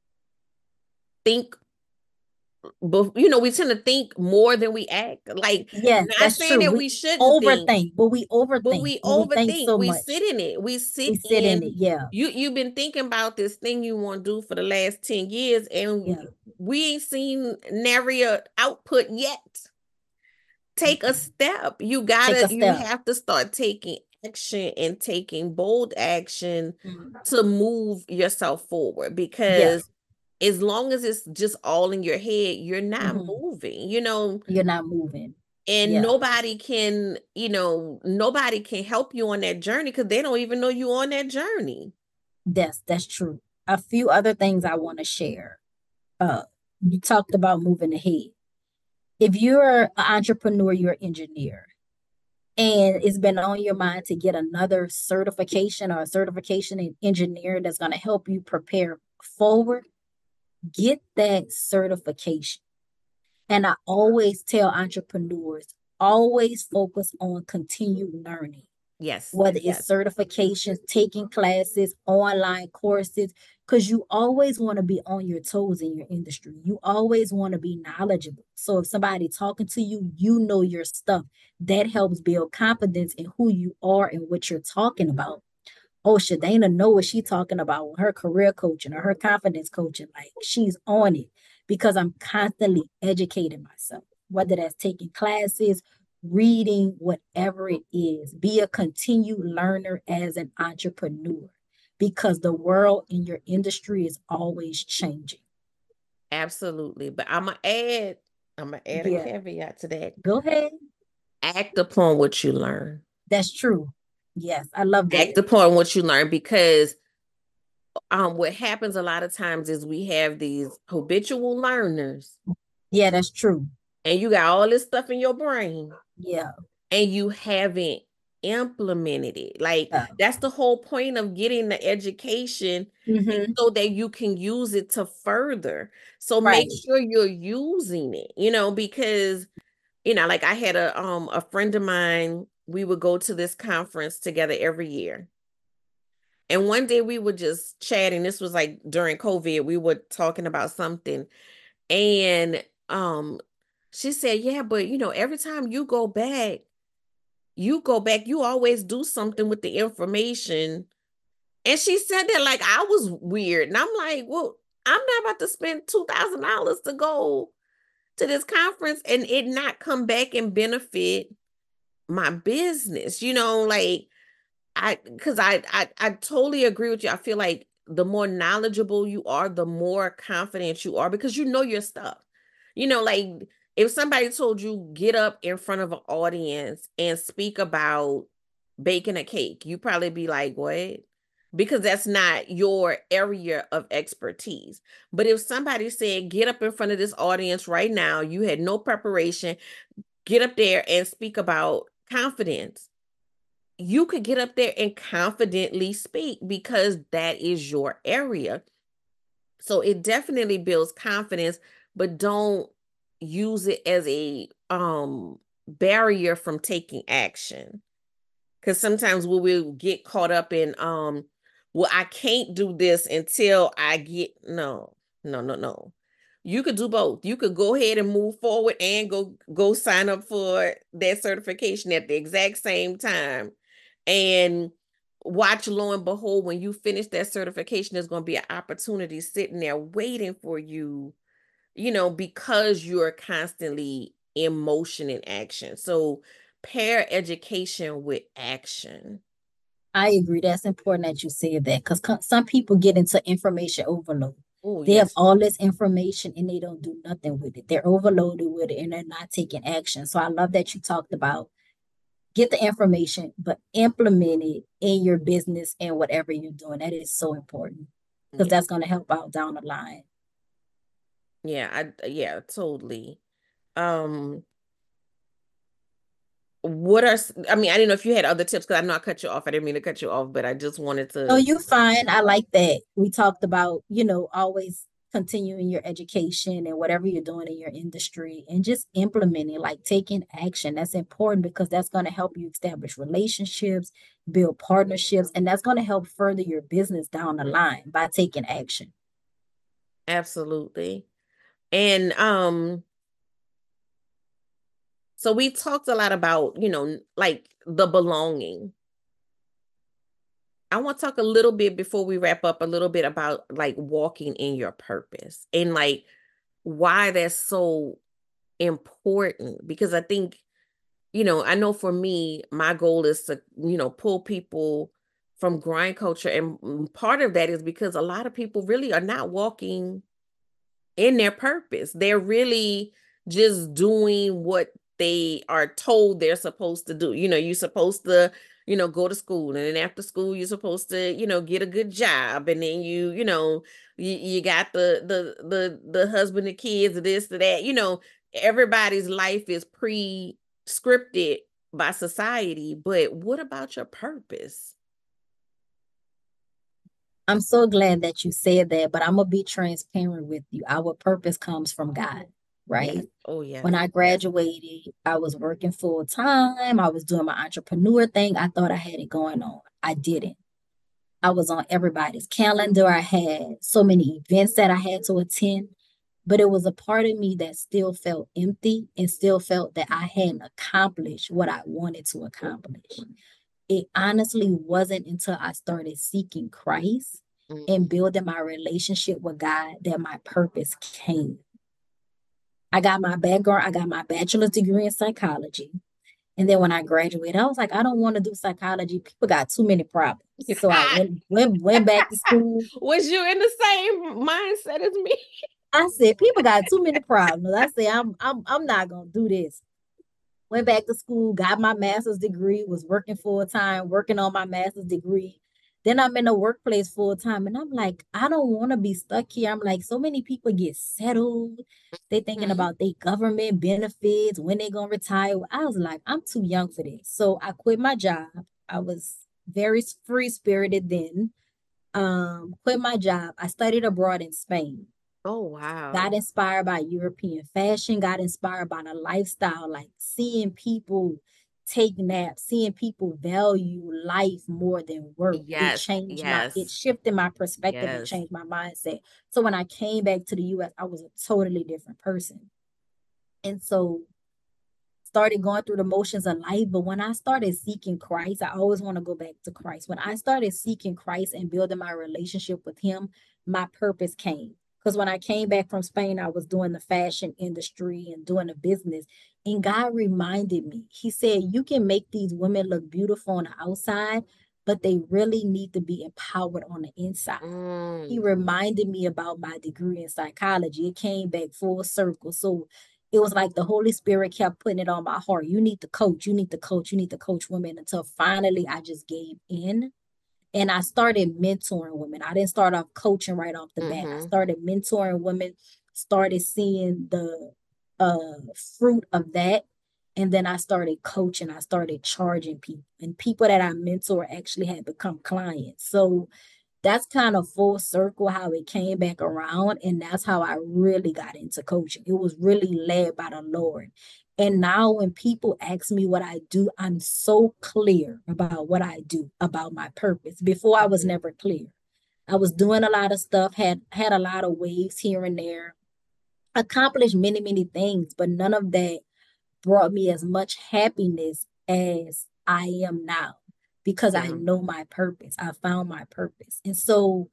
A: think but you know, we tend to think more than we act. Like,
B: Yes,
A: not
B: that's
A: saying
B: true.
A: that
B: We
A: we shouldn't think,
B: overthink, but we
A: but
B: overthink
A: we
B: and we think
A: overthink.
B: so
A: We
B: much.
A: sit in it. We
B: We
A: sit
B: sit in it.
A: in
B: Yeah.
A: you you've been thinking about this thing you want to do for the last ten years, and
B: Yeah.
A: we ain't seen nary a output yet. Take a step. You
B: Take
A: gotta,
B: a
A: you
B: step.
A: have to start taking action and taking bold action
B: Mhm.
A: to move yourself forward
B: Yeah.
A: because as long as it's just all in your head, you're not
B: Mhm.
A: moving, you know,
B: You're not moving.
A: and
B: Yeah.
A: nobody can, you know, nobody can help you on that journey because they don't even know you on that journey.
B: That's that's true. A few other things I want to share. Uh, you talked about moving ahead. If you're an entrepreneur, you're an engineer, and it's been on your mind to get another certification or a certification in engineering that's going to help you prepare forward, get that certification. And I always tell entrepreneurs, always focus on continued learning,
A: Yes,
B: whether it's
A: yes,
B: certifications, taking classes, online courses, because you always want to be on your toes in your industry. You always want to be knowledgeable. So if somebody talking to you, you know your stuff. That helps build confidence in who you are and what you're talking about. Oh, Shadana know what she's talking about with her career coaching or her confidence coaching. Like she's on it. because I'm constantly educating myself, whether that's taking classes, reading, whatever it is. Be a continued learner as an entrepreneur because the world in your industry is always changing.
A: Absolutely. But I'm gonna add, I'm gonna add a
B: Yeah,
A: caveat to that.
B: go ahead.
A: Act upon what you learn.
B: That's true. Yes, I love that.
A: Act upon what you learn because um what happens a lot of times is we have these habitual learners
B: Yeah, that's true.
A: and you got all this stuff in your brain
B: Yeah,
A: and you haven't implemented it. Like
B: yeah.
A: that's the whole point of getting the education is
B: Hmm.
A: so that you can use it to further. So make
B: Right.
A: sure you're using it, you know, because you know, like I had a um a friend of mine, we would go to this conference together every year. And one day we were just chatting. This was like during COVID. We were talking about something. And um she said, "Yeah, but you know, every time you go back, you go back, you always do something with the information." And she said that like I was weird. And I'm like, "Well, I'm not about to spend two thousand dollars to go to this conference and it not come back and benefit my business." You know, like I because I, I I totally agree with you. I feel like the more knowledgeable you are, the more confident you are because you know your stuff. You know, like if somebody told you get up in front of an audience and speak about baking a cake, you probably be like, what? Because that's not your area of expertise. But if somebody said, get up in front of this audience right now, you had no preparation, get up there and speak about confidence, you could get up there and confidently speak because that is your area. So it definitely builds confidence, but don't use it as a um barrier from taking action. Because sometimes we will get caught up in um, well, I can't do this until I get no, no, no, no. You could do both. You could go ahead and move forward and go go sign up for that certification at the exact same time. And watch, lo and behold, when you finish that certification, there's going to be an opportunity sitting there waiting for you, you know, because you're constantly in motion and action. So pair education with action.
B: I agree. That's important that you said that because some people get into information overload.
A: Oh,
B: They have
A: yes,
B: all this information and they don't do nothing with it. They're overloaded with it and they're not taking action. So I love that you talked about get the information, but implement it in your business and whatever you're doing. That is so important because
A: yeah,
B: that's going to help out down the line.
A: yeah, I yeah, totally. Um, what are I mean, I didn't know if you had other tips because I know I cut you off. I didn't mean to cut you off, but I just wanted
B: No,
A: to.
B: you're fine. I like that. We talked about, you know, always continuing your education and whatever you're doing in your industry and just implementing, like taking action. That's important because that's going to help you establish relationships, build partnerships, and that's going to help further your business down the line by taking action.
A: Absolutely. And um, so we talked a lot about, you know, like the belonging. I want to talk a little bit before we wrap up a little bit about like walking in your purpose and like why that's so important because I think, you know, I know for me, my goal is to, you know, pull people from grind culture. And part of that is because a lot of people really are not walking in their purpose. They're really just doing what they are told they're supposed to do. You know, you're supposed to, you know, go to school and then after school you're supposed to, you know, get a good job and then you, you know, you, you got the the the the husband, the kids, this, to that. You know, everybody's life is pre-scripted by society, but what about your purpose?
B: I'm so glad that you said that, but I'm going to be transparent with you. Our purpose comes from God,
A: Yes.
B: right?
A: Oh,
B: When
A: yes.
B: I graduated, I was working full time. I was doing my entrepreneur thing. I thought I had it going on. I didn't. I was on everybody's calendar. I had so many events that I had to attend, but it was a part of me that still felt empty and still felt that I hadn't accomplished what I wanted to accomplish. It honestly wasn't until I started seeking Christ
A: Mm,
B: and building my relationship with God that my purpose came. I got my background, I got my bachelor's degree in psychology. And then when I graduated, I was like, I don't want to do psychology. People got too many problems. So I went went went back to school.
A: Was you in the same mindset as me?
B: I said, people got too many problems. I said, I'm I'm I'm not gonna do this. Went back to school, got my master's degree, was working full time, working on my master's degree. Then I'm in the workplace full time, and I'm like, I don't want to be stuck here. I'm like, so many people get settled. They thinking
A: Mhm.
B: about their government benefits, when they gonna retire. I was like, I'm too young for this. So I quit my job. I was very free spirited then. Um, quit my job. I studied abroad in Spain,
A: Oh,
B: got
A: wow.
B: inspired by European fashion, got inspired by the lifestyle, like seeing people take naps, seeing people value life more than work. It
A: Yes,
B: changed my, it
A: yes,
B: shifted my perspective and
A: yes.
B: changed my mindset. So when I came back to the U S, I was a totally different person. And so started going through the motions of life. But when I started seeking Christ, I always want to go back to Christ. When I started seeking Christ and building my relationship with Him, my purpose came. Because when I came back from Spain, I was doing the fashion industry and doing the business. And God reminded me, He said, you can make these women look beautiful on the outside, but they really need to be empowered on the inside. He
A: Mm,
B: reminded me about my degree in psychology. It came back full circle. So it was like the Holy Spirit kept putting it on my heart. You need to coach, you need to coach, you need to coach women until finally I just gave in and I started mentoring women. I didn't start off coaching right off the bat. I
A: mm-hmm.
B: started mentoring women, started seeing the uh, fruit of that. And then I started coaching, I started charging people, and people that I mentor actually had become clients. So that's kind of full circle how it came back around. And that's how I really got into coaching. It was really led by the Lord. And now when people ask me what I do, I'm so clear about what I do, about my purpose. Before I was
A: Mm-hmm.
B: never clear. I was doing a lot of stuff, had had a lot of waves here and there, accomplished many, many things, but none of that brought me as much happiness as I am now because I
A: Yeah,
B: know my purpose. I found my purpose. And so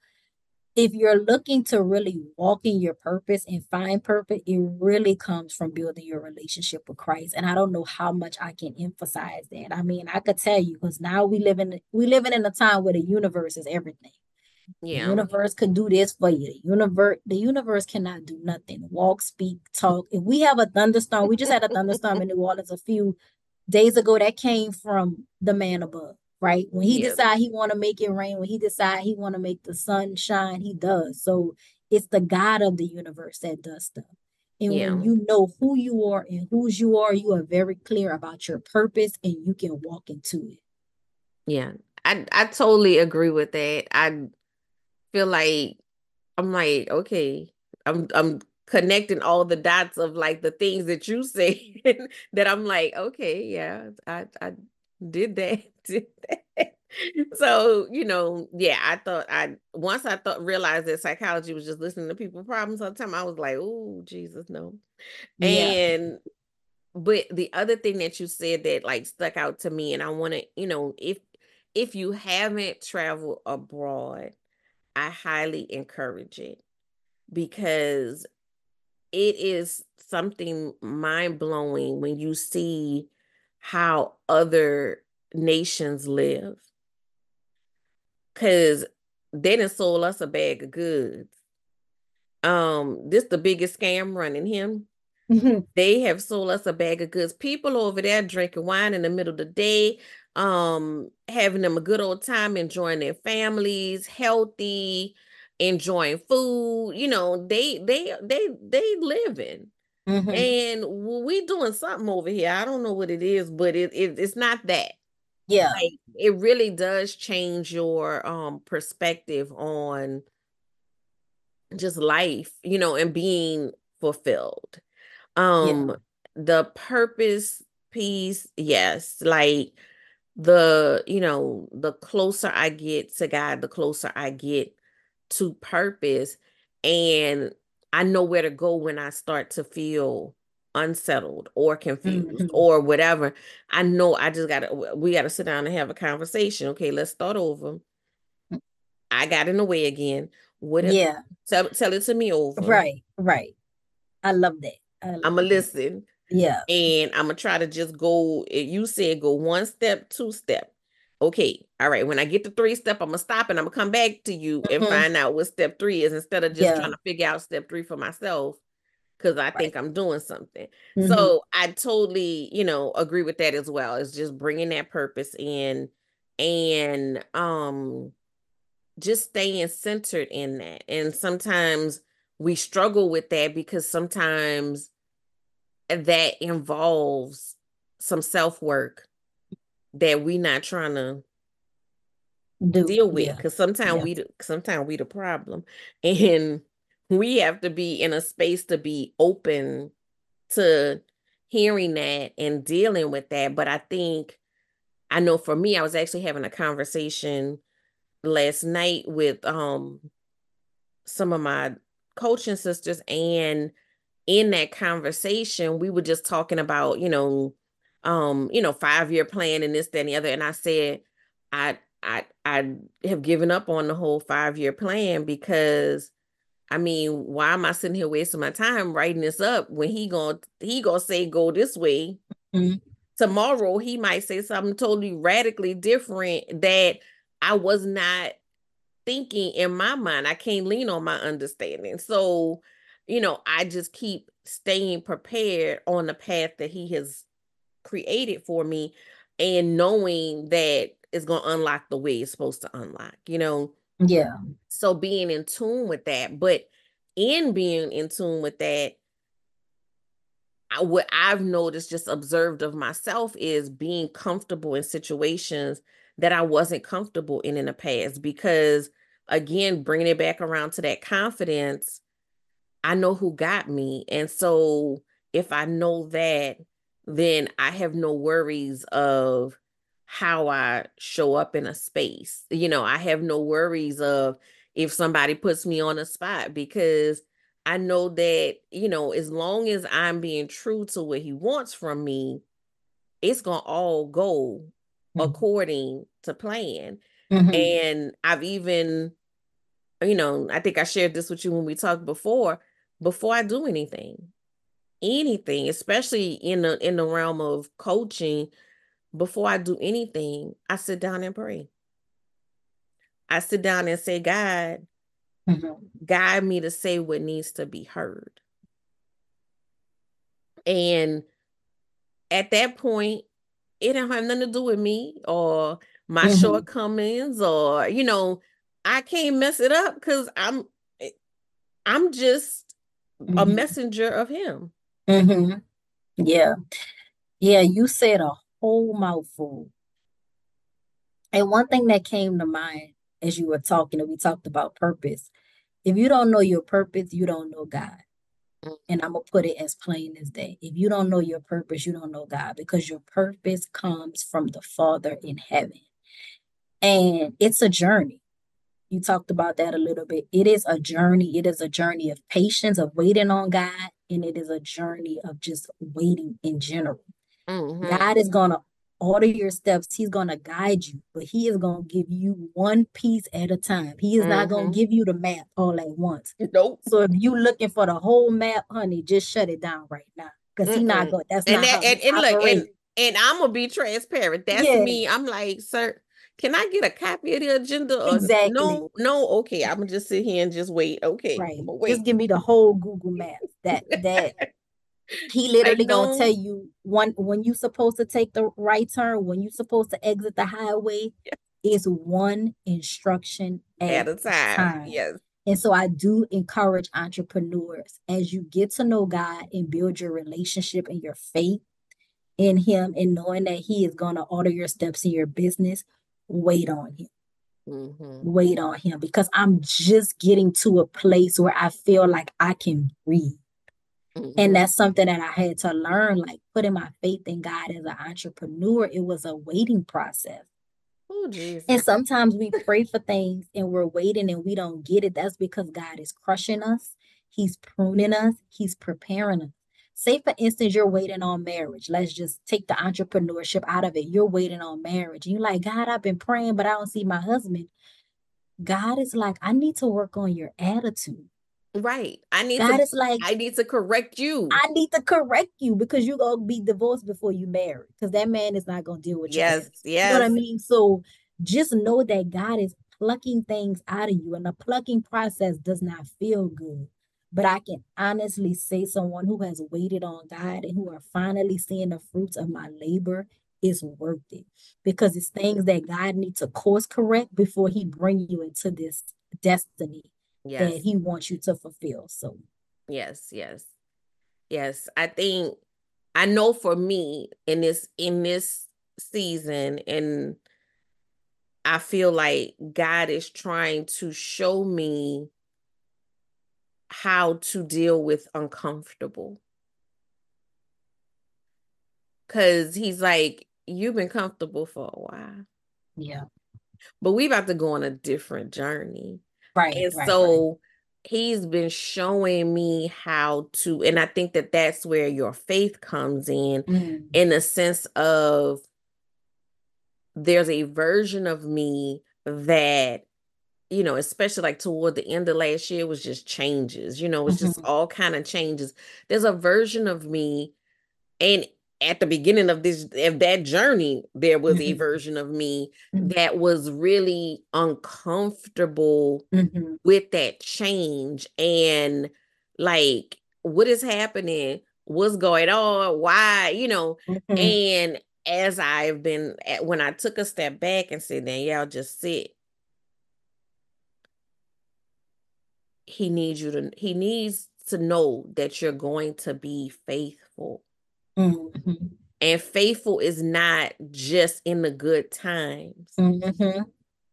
B: if you're looking to really walk in your purpose and find purpose, it really comes from building your relationship with Christ. And I don't know how much I can emphasize that. I mean, I could tell you because now we live in we living in a time where the universe is everything. The
A: yeah,
B: universe could do this for you. The universe, the universe cannot do nothing. Walk, speak, talk. If we have a thunderstorm, we just had a thunderstorm in New Orleans a few days ago that came from the man above, right? When he
A: yeah,
B: decide he want to make it rain, when he decide he want to make the sun shine, he does. So it's the God of the universe that does stuff. And when
A: yeah,
B: you know who you are and whose you are, you are very clear about your purpose and you can walk into it.
A: yeah. I I totally agree with that. I feel like I'm like, okay, I'm I'm connecting all the dots of like the things that you say that I'm like, okay, yeah, I I did that, did that. So, you know, yeah, I thought I once I thought realized that psychology was just listening to people problems all the time, I was like, oh, Jesus, no.
B: Yeah.
A: And but the other thing that you said that like stuck out to me, and I want to, you know, if if you haven't traveled abroad, I highly encourage it because it is something mind blowing when you see how other nations live. Because they done sold us a bag of goods. Um, this the biggest scam running him. They have sold us a bag of goods. People over there drinking wine in the middle of the day, um, having them a good old time, enjoying their families, healthy, enjoying food. You know, they they they they living.
B: Mm-hmm.
A: And we doing something over here. I don't know what it is, but it, it it's not that.
B: Yeah.
A: Like it really does change your um perspective on just life, you know, and being fulfilled.
B: Yeah.
A: Um, the purpose piece, yes, like the, you know, the closer I get to God, the closer I get to purpose. And I know where to go when I start to feel unsettled or confused
B: Mm-hmm.
A: or whatever. I know I just gotta, we gotta sit down and have a conversation. Okay, let's start over. I got in the way again. What if,
B: Yeah.
A: tell, tell it to me over.
B: Right. Right. I love that. I
A: I'm
B: love
A: gonna
B: it.
A: listen,
B: Yeah.
A: and I'm gonna try to just go. eh, You said go one step, two step. Okay, all right. When I get to three step, I'm gonna stop and I'm gonna come back to you and
B: Mhm.
A: find out what step three is instead of just
B: Yeah.
A: trying to figure out step three for myself because I
B: Right.
A: think I'm doing something.
B: Hmm.
A: So I totally, you know, agree with that as well. It's just bringing that purpose in and um just staying centered in that. And sometimes we struggle with that because sometimes that involves some self-work that we not trying to
B: Do.
A: deal with
B: Yeah.
A: because sometimes
B: Yeah.
A: we sometimes we the problem and we have to be in a space to be open to hearing that and dealing with that. But I think I know for me, I was actually having a conversation last night with um some of my coaching sisters, and in that conversation we were just talking about, you know, um, you know, five-year plan and this, that, and the other. And I said, I I I have given up on the whole five-year plan because I mean, why am I sitting here wasting my time writing this up when he gonna he gonna say go this way?
B: Mhm.
A: Tomorrow he might say something totally radically different that I was not thinking in my mind. I can't lean on my understanding. So, you know, I just keep staying prepared on the path that he has created for me and knowing that it's going to unlock the way it's supposed to unlock, you know?
B: Yeah.
A: So being in tune with that, but in being in tune with that, I, what I've noticed, just observed of myself, is being comfortable in situations that I wasn't comfortable in in the past. Because again, bringing it back around to that confidence, I know who got me. And so if I know that, then I have no worries of how I show up in a space. You know, I have no worries of if somebody puts me on a spot because I know that, you know, as long as I'm being true to what he wants from me, it's going to all go
B: Mhm.
A: according to plan.
B: Mhm.
A: And I've even, you know, I think I shared this with you when we talked before, before I do anything, anything, especially in the in the realm of coaching, before I do anything, I sit down and pray. I sit down and say, God,
B: Mhm.
A: guide me to say what needs to be heard. And at that point, it don't have nothing to do with me or my
B: Mhm.
A: shortcomings, or, you know, I can't mess it up because I'm I'm just a
B: Mhm.
A: messenger of him.
B: Mhm. Yeah. Yeah. You said a whole mouthful. And one thing that came to mind as you were talking, and we talked about purpose. If you don't know your purpose, you don't know God. And I'm going to put it as plain as day. If you don't know your purpose, you don't know God, because your purpose comes from the Father in heaven. And it's a journey. You talked about that a little bit. It is a journey. It is a journey of patience, of waiting on God, and it is a journey of just waiting in general.
A: Mm-hmm.
B: God is going to order your steps. He's going to guide you, but he is going to give you one piece at a time. He is not going to
A: Mm-hmm.
B: give you the map all at once.
A: Nope.
B: So if you looking for the whole map, honey, just shut it down right now. Because he not
A: Mm-mm.
B: going, that's
A: And
B: not
A: that
B: how
A: and,
B: he
A: and look, and
B: operates.
A: and I'm gonna be transparent. That's
B: Yeah,
A: me. I'm like, sir, can I get a copy of the agenda? Or
B: exactly.
A: no, no, okay. I'm gonna just sit here and just wait. Okay,
B: Right.
A: I'm gonna
B: Just
A: wait.
B: give me the whole Google map. That that he literally
A: Like,
B: gonna tell
A: don't
B: you one when you supposed to take the right turn, when you supposed to exit the highway, is one instruction at
A: at a
B: a
A: time.
B: time.
A: Yes.
B: And so I do encourage entrepreneurs, as you get to know God and build your relationship and your faith in him, and knowing that he is going to order your steps in your business, wait on him.
A: Mm-hmm.
B: Wait on him, because I'm just getting to a place where I feel like I can breathe. And
A: Mm-hmm.
B: that's something that I had to learn, like putting my faith in God as an entrepreneur. It was a waiting process.
A: Oh,
B: And
A: Jesus.
B: sometimes we pray for things and we're waiting and we don't get it. That's because God is crushing us, he's pruning us, he's preparing us. Say, for instance, you're waiting on marriage. Let's just take the entrepreneurship out of it. You're waiting on marriage. And you're like, God, I've been praying, but I don't see my husband. God is like, I need to work on your attitude.
A: Right. I need
B: God
A: to
B: is like,
A: I need to correct you.
B: I need to correct you because you're gonna be divorced before you marry. Because that man is not gonna deal with your
A: Yes,
B: ass. You know what I
A: yes,
B: mean? So just know that God is plucking things out of you, and the plucking process does not feel good. But I can honestly say someone who has waited on God and who are finally seeing the fruits of my labor is worth it because it's things that God needs to course correct before he bring you into this destiny that
A: yes,
B: he wants you to fulfill. So
A: yes, yes, yes. I think I know for me in this in this season, and I feel like God is trying to show me how to deal with uncomfortable. Cause he's like, you've been comfortable for a while,
B: yeah,
A: but we about to go on a different journey.
B: right,
A: And
B: right, right.
A: so he's been showing me how to, and I think that that's where your faith comes in,
B: Mm,
A: in the sense of there's a version of me that, you know, especially like toward the end of last year was just changes, you know, it's just
B: mhm,
A: all kind of changes. There's a version of me, and at the beginning of this of that journey, there was a
B: mhm,
A: version of me
B: mhm,
A: that was really uncomfortable
B: mhm,
A: with that change and like what is happening, what's going on, why, you know,
B: mhm,
A: and as I've been when I took a step back and said, Danielle, just sit. He needs you to he needs to know that you're going to be faithful.
B: mhm,
A: And faithful is not just in the good times.
B: mhm.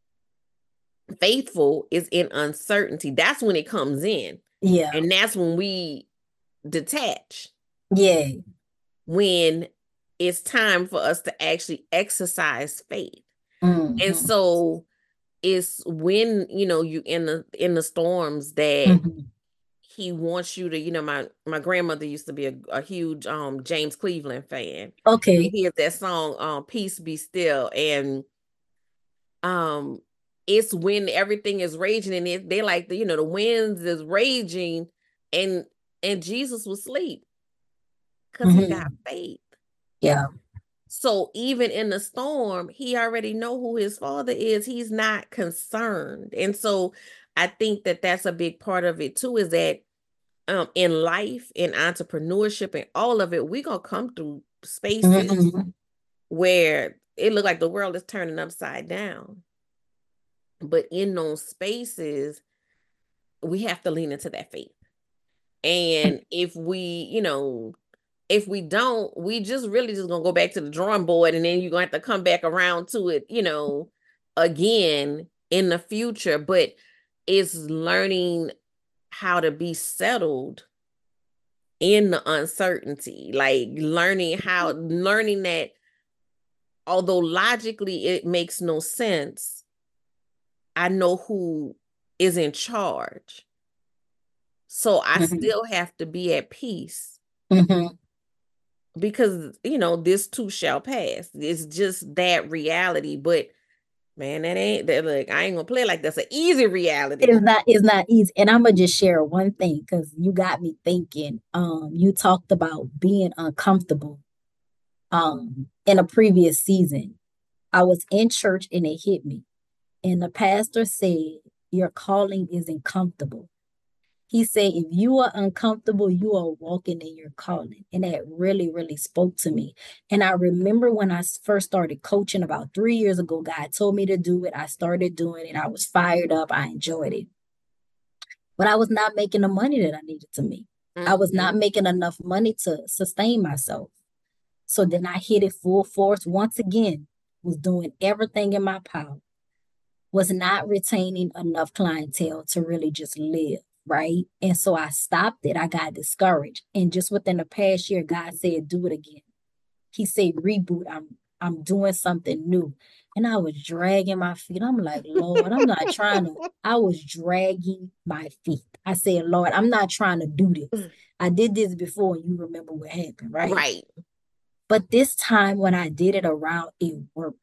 A: Faithful is in uncertainty. That's when it comes in.
B: Yeah,
A: And that's when we detach.
B: yeah.
A: When it's time for us to actually exercise faith. And
B: Mhm,
A: so it's when, you know, you in the in the storms that
B: mhm.
A: he wants you to, you know, my my grandmother used to be a, a huge um James Cleveland fan. And
B: Okay.
A: he has that song, um, Peace Be Still. And um it's when everything is raging and it, they like the, you know, the winds is raging and and Jesus was asleep because he got
B: Mhm.
A: faith.
B: Yeah.
A: So even in the storm, he already know who his father is. He's not concerned. And so I think that that's a big part of it too, is that um in life, in entrepreneurship and all of it, we gonna come through spaces
B: Mhm,
A: where it look like the world is turning upside down. But in those spaces, we have to lean into that faith. And if we, you know, if we don't, we just really just gonna go back to the drawing board, and then you're gonna have to come back around to it, you know, again in the future. But it's learning how to be settled in the uncertainty, like learning how, learning that although logically it makes no sense, I know who is in charge. So I
B: mhm,
A: still have to be at peace
B: mhm.
A: because, you know, this too shall pass. It's just that reality. But man, that ain't that, like, I ain't gonna play like that's an easy reality.
B: It's not it's not easy. And I'm gonna just share one thing because you got me thinking. Um, you talked about being uncomfortable um in a previous season. I was in church and it hit me. And the pastor said, your calling isn't comfortable. He said, if you are uncomfortable, you are walking in your calling. And that really, really spoke to me. And I remember when I first started coaching about three years ago, God told me to do it. I started doing it. I was fired up. I enjoyed it. But I was not making the money that I needed to make. I was not
A: Mm-hmm.
B: making enough money to sustain myself. So then I hit it full force once again, was doing everything in my power, was not retaining enough clientele to really just live, right? And so I stopped it. I got discouraged. And just within the past year, God said, do it again. He said, reboot. I'm I'm doing something new. And I was dragging my feet. I'm like, Lord, I'm not trying to. I was dragging my feet. I said, Lord, I'm not trying to do this. I did this before, and you remember what happened, right?
A: Right.
B: But this time when I did it around, it worked.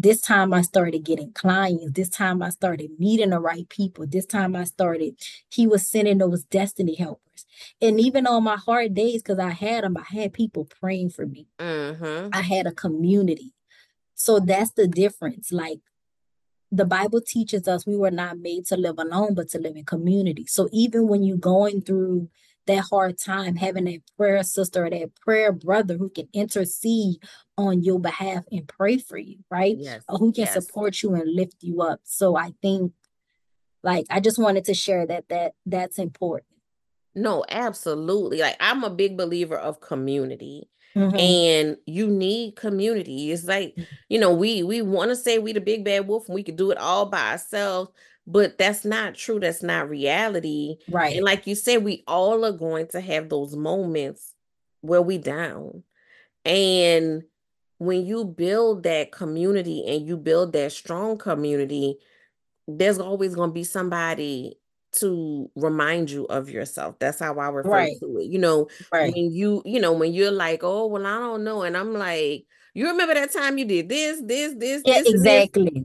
B: this time I started getting clients. This time I started meeting the right people. This time I started, he was sending those destiny helpers. And even on my hard days, because I had them, I had people praying for me.
A: Mm-hmm.
B: I had a community. So that's the difference. Like the Bible teaches us we were not made to live alone, but to live in community. So even when you're going through that hard time, having that prayer sister or that prayer brother who can intercede on your behalf and pray for you, right?
A: Yes,
B: Or who can
A: yes.
B: support you and lift you up. So I think, like, I just wanted to share that that that's important.
A: No, absolutely. Like I'm a big believer of community.
B: Mm-hmm.
A: And you need community. It's like, you know, we we want to say we the big bad wolf and we could do it all by ourselves, but that's not true. That's not reality. And
B: Right.
A: like you said, we all are going to have those moments where we down. And when you build that community and you build that strong community, there's always going to be somebody to remind you of yourself. That's how I refer
B: Right.
A: to it. You know,
B: Right.
A: when you, you know, when you're like, oh, well, I don't know. And I'm like, you remember that time you did this, this, this,
B: Yeah,
A: this, and this?
B: exactly.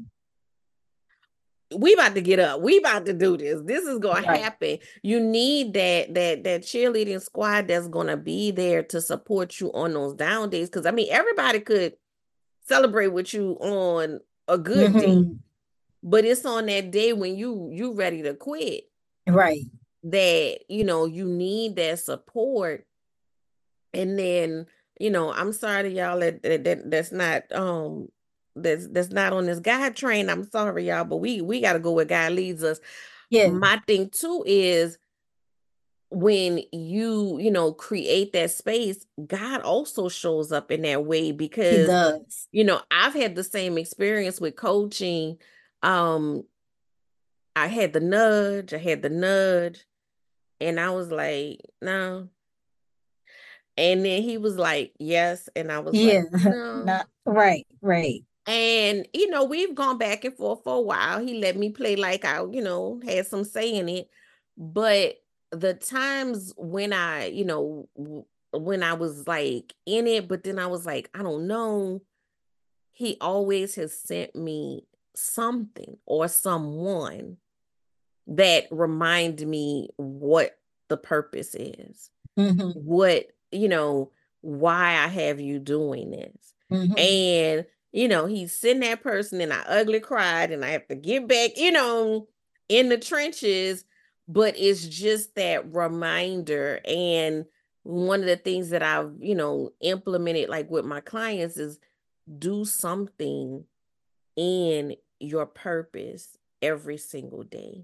A: We about to get up. We about to do this. This is going to
B: Right.
A: happen. You need that that that cheerleading squad that's going to be there to support you on those down days. Because I mean, everybody could celebrate with you on a good day,
B: Mm-hmm.
A: but it's on that day when you you ready to quit
B: Right.
A: that you know you need that support. And then, you know, I'm sorry to y'all that, that, that that's not um that's that's not on this guide train. I'm sorry, y'all, but we we got to go where God leads us.
B: Yeah,
A: My thing too is when you you know create that space, God also shows up in that way
B: he
A: because
B: does.
A: you know I've had the same experience with coaching. um I had the nudge, I had the nudge, and I was like, no. And then he was like, yes. And I was like,
B: Yeah.
A: no.
B: Not right, right.
A: And, you know, we've gone back and forth for a while. He let me play like I, you know, had some say in it. But the times when I, you know, when I was like in it, but then I was like, I don't know, he always has sent me something or someone that remind me what the purpose is,
B: Mm-hmm.
A: what, you know, why I have you doing this.
B: Mm-hmm.
A: And, you know, he's sitting that person and I ugly cried and I have to get back, you know, in the trenches. But it's just that reminder. And one of the things that I've, you know, implemented like with my clients is do something in your purpose every single day.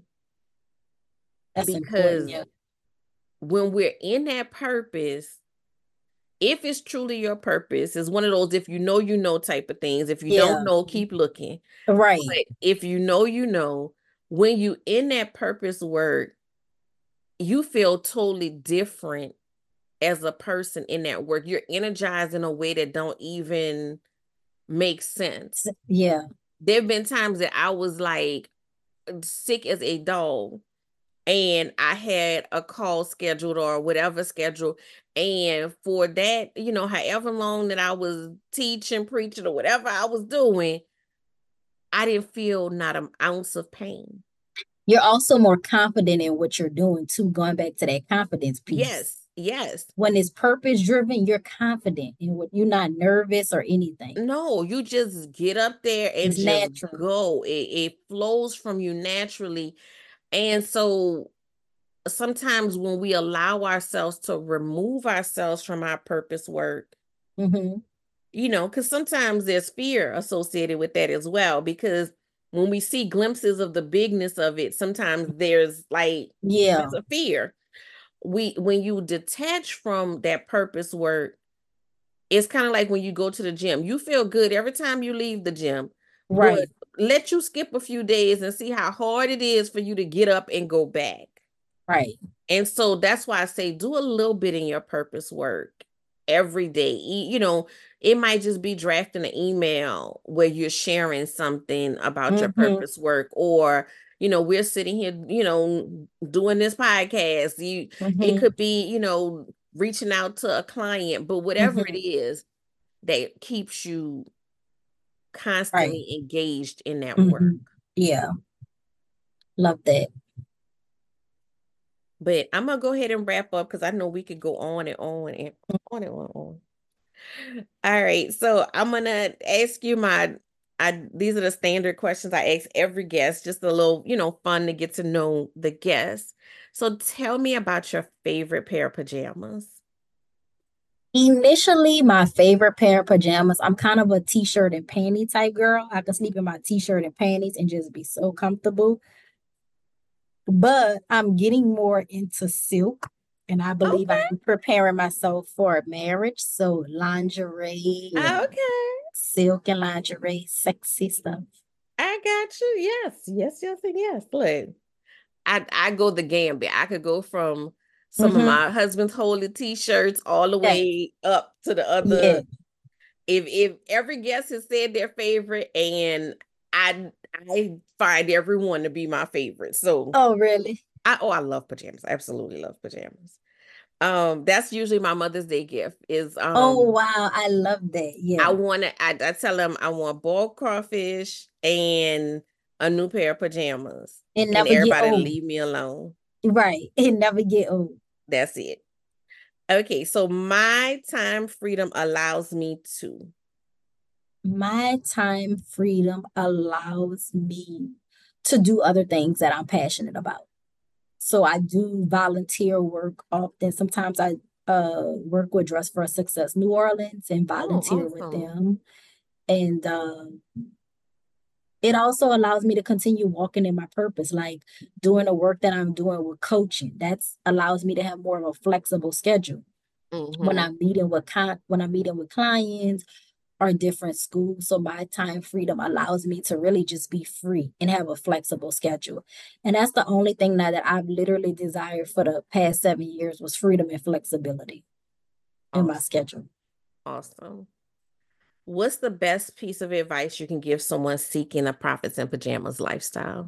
B: That's important.
A: Because
B: Yeah.
A: when we're in that purpose, if it's truly your purpose, it's one of those if you know, you know type of things. If you don't
B: Yeah.
A: know, keep looking.
B: Right.
A: But if you know, you know, when you in that purpose work, you feel totally different as a person in that work. You're energized in a way that don't even make sense.
B: Yeah.
A: There have been times that I was like sick as a dog and I had a call scheduled or whatever scheduled. And for that, you know, however long that I was teaching, preaching, or whatever I was doing, I didn't feel not an ounce of pain.
B: You're also more confident in what you're doing too, going back to that confidence piece.
A: Yes, yes.
B: When it's purpose driven, you're confident in what you're not nervous or anything.
A: No, you just get up there and
B: It's
A: just
B: natural.
A: go. It, it flows from you naturally. And so sometimes when we allow ourselves to remove ourselves from our purpose work,
B: Mm-hmm.
A: you know, because sometimes there's fear associated with that as well. Because when we see glimpses of the bigness of it, sometimes there's like
B: Yeah.
A: there's a fear. We when you detach from that purpose work, it's kind of like when you go to the gym. You feel good every time you leave the gym, but
B: Right.
A: let you skip a few days and see how hard it is for you to get up and go back.
B: Right.
A: And so that's why I say do a little bit in your purpose work every day. You know, it might just be drafting an email where you're sharing something about your
B: Mm-hmm.
A: purpose work, or, you know, we're sitting here, you know, doing this podcast. You, it
B: Mm-hmm.
A: could be, you know, reaching out to a client, but whatever it
B: Mm-hmm.
A: is that keeps you
B: Right.
A: constantly engaged in that work.
B: Hmm. Yeah. Love that.
A: But I'm gonna go ahead and wrap up because I know we could go on and on and on and on. And on. All right, so I'm gonna ask you my I these are the standard questions I ask every guest, just a little, you know, fun to get to know the guest. So tell me about your favorite pair of pajamas.
B: Initially, my favorite pair of pajamas, I'm kind of a t-shirt and panty type girl. I could sleep in my t-shirt and panties and just be so comfortable. But I'm getting more into silk, and I believe
A: Okay,
B: I'm preparing myself for a marriage. So lingerie and
A: okay.
B: silk and lingerie, sexy stuff.
A: I got you. Yes, yes, yes, and yes. Look, I I go the gambit. I could go from some of
B: Mm-hmm.
A: my husband's holy t-shirts all the
B: Yeah,
A: way up to the other.
B: yeah.
A: If if every guest has said their favorite, and I I find everyone to be my favorite. So
B: Oh, really?
A: I oh I love pajamas. I absolutely love pajamas. Um, that's usually my Mother's Day gift is
B: Oh,
A: um
B: wow. I love that.
A: I
B: Yeah.
A: want to I, I tell them I want boiled crawfish and a new pair of pajamas,
B: It
A: and
B: never get
A: everybody
B: old.
A: leave me alone.
B: Right. It never get old.
A: That's it. Okay, so my time freedom allows me to.
B: My time freedom allows me to do other things that I'm passionate about. So I do volunteer work often. Sometimes I uh, work with Dress for Success New Orleans and
A: Oh,
B: volunteer with
A: awesome.
B: them. And uh, it also allows me to continue walking in my purpose, like doing the work that I'm doing with coaching. That's allows me to have more of a flexible schedule when
A: Mm-hmm.
B: I'm meeting with con- when I'm meeting with clients or different schools. So my time freedom allows me to really just be free and have a flexible schedule. And that's the only thing now that I've literally desired for the past seven years was freedom and flexibility in my
A: Awesome.
B: schedule.
A: Awesome. What's the best piece of advice you can give someone seeking a profits in pajamas lifestyle?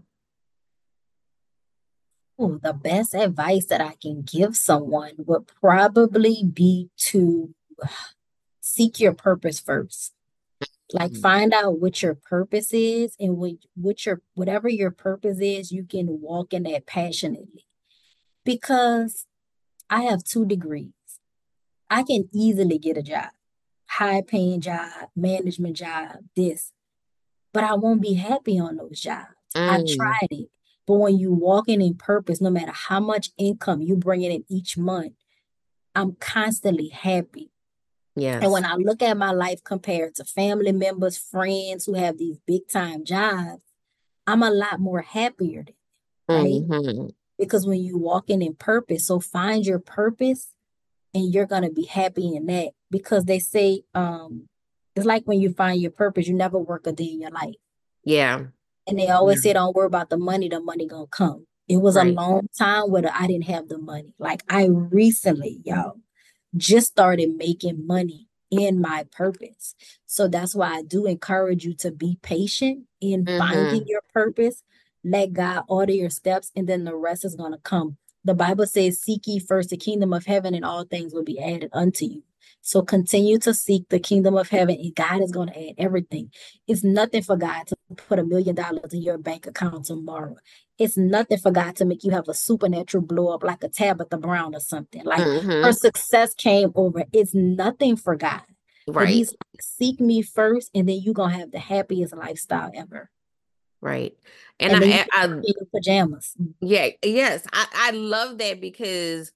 B: Ooh, the best advice that I can give someone would probably be to seek your purpose first. Like
A: Mhm.
B: find out what your purpose is and what, what your whatever your purpose is, you can walk in that passionately. Because I have two degrees. I can easily get a job, high paying job, management job, this, but I won't be happy on those jobs. I've
A: Mm,
B: tried it. But when you walk in in purpose, no matter how much income you bring in each month, I'm constantly happy. And
A: yes.
B: when I look at my life compared to family members, friends who have these big time jobs, I'm a lot more happier, than, right?
A: Hmm.
B: Because when you walk in in purpose, so find your purpose and you're going to be happy in that because they say um it's like when you find your purpose, you never work a day in your life.
A: Yeah.
B: And they
A: Yeah.
B: always say don't worry about the money, the money gonna come. It was a
A: Right.
B: long time where I didn't have the money. Like I recently, y'all, just started making money in my purpose. So that's why I do encourage you to be patient in finding
A: Hmm.
B: your purpose. Let God order your steps, and then the rest is going to come. The Bible says, seek ye first the kingdom of heaven, and all things will be added unto you. So continue to seek the kingdom of heaven, and God is going to add everything. It's nothing for God to put a million dollars in your bank account tomorrow. It's nothing for God to make you have a supernatural blow up like a Tabitha Brown or something. Like her
A: Hmm.
B: success came over. It's nothing for God. But
A: Right.
B: he's like, seek me first, and then you're gonna have the happiest lifestyle ever.
A: Right. And
B: And then you
A: I,
B: can
A: I,
B: work in your pajamas.
A: yeah, yes, I, I love that because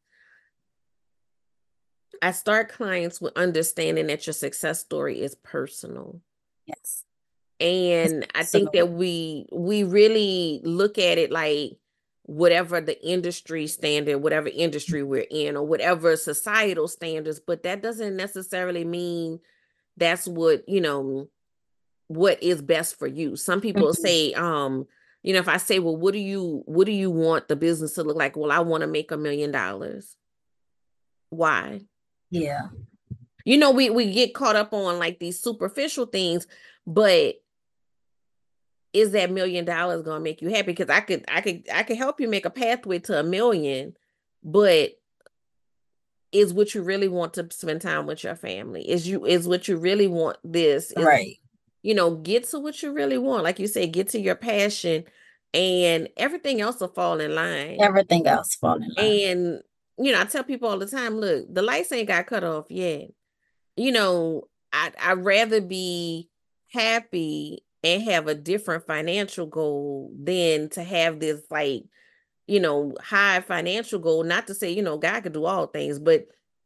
A: I start clients with understanding that your success story is personal.
B: Yes. It's
A: And I think
B: personal.
A: that we we really look at it like whatever the industry standard, whatever industry we're in, or whatever societal standards, but that doesn't necessarily mean that's what, you know, what is best for you. Some people
B: Mhm.
A: say, um, you know, if I say, well, what do you what do you want the business to look like? Well, I want to make a million dollars. Why?
B: Yeah.
A: You know, we we get caught up on like these superficial things, but is that million dollars gonna make you happy? Because I could I could I could help you make a pathway to a million, but is what you really want to spend time with your family? Is you is what you really want this? Is
B: Right.
A: you know, get to what you really want. Like you said, get to your passion and everything else will fall in line.
B: Everything else fall in line.
A: And, you know, I tell people all the time, look, the lights ain't got cut off yet. You know, I I'd rather be happy and have a different financial goal than to have this like, you know, high financial goal. Not to say, you know, God could do all things, but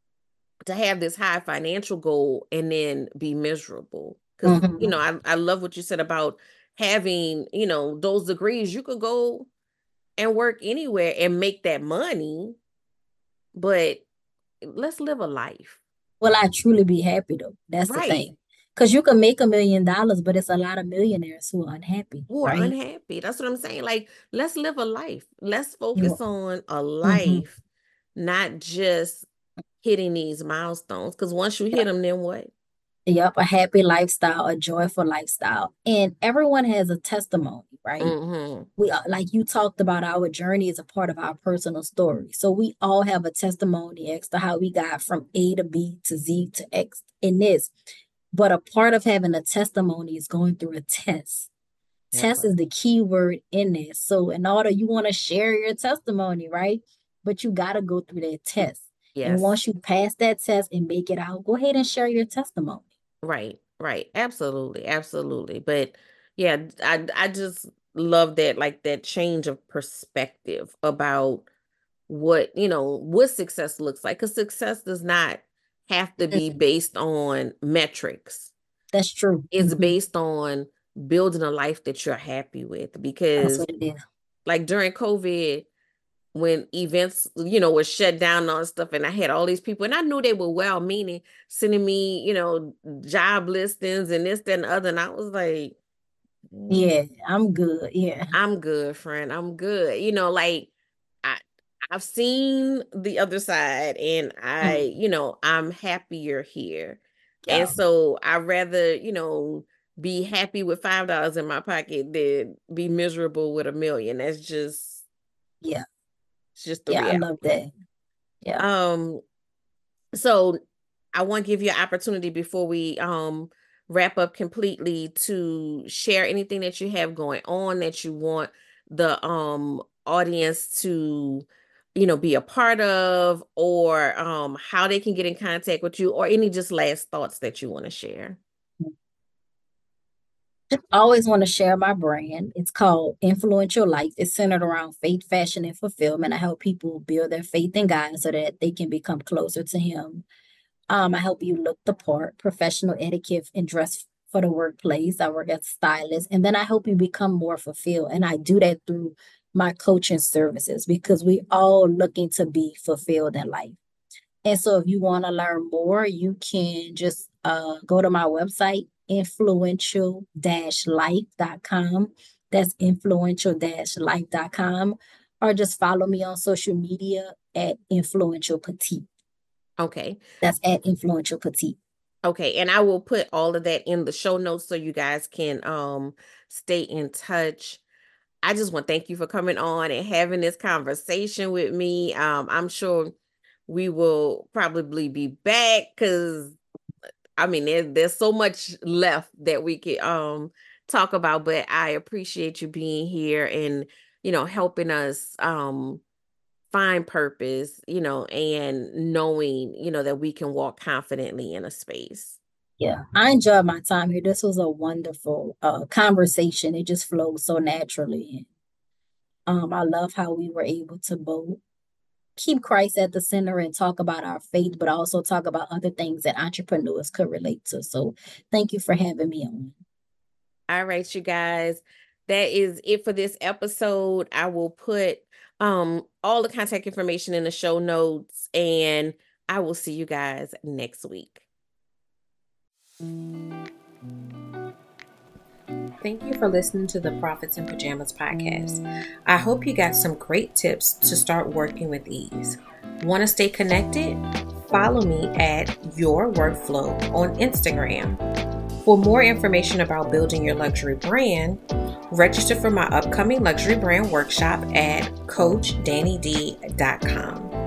A: to have this high financial goal and then be miserable. Because,
B: Mm-hmm.
A: you know, I, I love what you said about having, you know, those degrees. You could go and work anywhere and make that money, but let's live a life.
B: Will I truly be happy though? That's the
A: Right.
B: thing. Because you can make a million dollars, but it's a lot of millionaires who are unhappy,
A: Who are
B: right?
A: unhappy. That's what I'm saying. Like, let's live a life. Let's focus
B: You,
A: on a
B: mm-hmm.
A: life, not just hitting these milestones. Because once you hit
B: Yep.
A: them, then what?
B: Yep, a happy lifestyle, a joyful lifestyle. And everyone has a testimony, right?
A: Mm-hmm.
B: We are, like you talked about, our journey is a part of our personal story. So we all have a testimony as to how we got from A to B to Z to X in this. But a part of having a testimony is going through a test.
A: That
B: Test
A: part.
B: is the key word in this. So in order, you want to share your testimony, right? But you got to go through that test.
A: Yes.
B: And once you pass that test and make it out, go ahead and share your testimony.
A: Right, right. Absolutely, absolutely. But yeah, I I just love that, like that change of perspective about what, you know, what success looks like. Because success does not have to be based on metrics.
B: That's true.
A: It's
B: mm-hmm.
A: based on building a life that you're happy with. Because
B: That's what it is.
A: Like during COVID, when events, you know, were shut down and all this stuff, and I had all these people, and I knew they were well-meaning, sending me, you know, job listings and this, that, and the other, and I was like,
B: yeah, I'm good. Yeah,
A: I'm good, friend. I'm good. You know, like I, I've seen the other side, and I,
B: mm.
A: you know, I'm happier here,
B: yeah.
A: and so I'd rather, you know, be happy with five dollars in my pocket than be miserable with a million. That's just,
B: yeah.
A: it's just the
B: Yeah,
A: reality.
B: I love that. Yeah.
A: Um, so I want to give you an opportunity before we um wrap up completely to share anything that you have going on that you want the um audience to, you know, be a part of, or um how they can get in contact with you, or any just last thoughts that you want to share.
B: I always want to share my brand. It's called Influential Life. It's centered around faith, fashion, and fulfillment. I help people build their faith in God so that they can become closer to Him. Um, I help you look the part, professional etiquette, and dress for the workplace. I work as a stylist, and then I help you become more fulfilled. And I do that through my coaching services because we all looking to be fulfilled in life. And so if you want to learn more, you can just uh, go to my website, influential dash life dot com. That's influential dash life dot com. Or just follow me on social media at Influential Petite.
A: Okay.
B: That's at Influential Petite.
A: Okay. And I will put all of that in the show notes so you guys can um stay in touch. I just want to thank you for coming on and having this conversation with me. Um, I'm sure we will probably be back because, I mean, there, there's so much left that we could um talk about, but I appreciate you being here and, you know, helping us um find purpose, you know, and knowing, you know, that we can walk confidently in a space.
B: Yeah, I enjoyed my time here. This was a wonderful uh, conversation. It just flowed so naturally. Um, I love how we were able to both keep Christ at the center and talk about our faith, but also talk about other things that entrepreneurs could relate to. So thank you for having me on.
A: All right, you guys. That is it for this episode. I will put um all the contact information in the show notes, and I will see you guys next week. Thank you for listening to the Prophets in Pajamas podcast. I hope you got some great tips to start working with ease. Want to stay connected? Follow me at Your Workflow on Instagram. For more information about building your luxury brand, register for my upcoming luxury brand workshop at coach danny d dot com.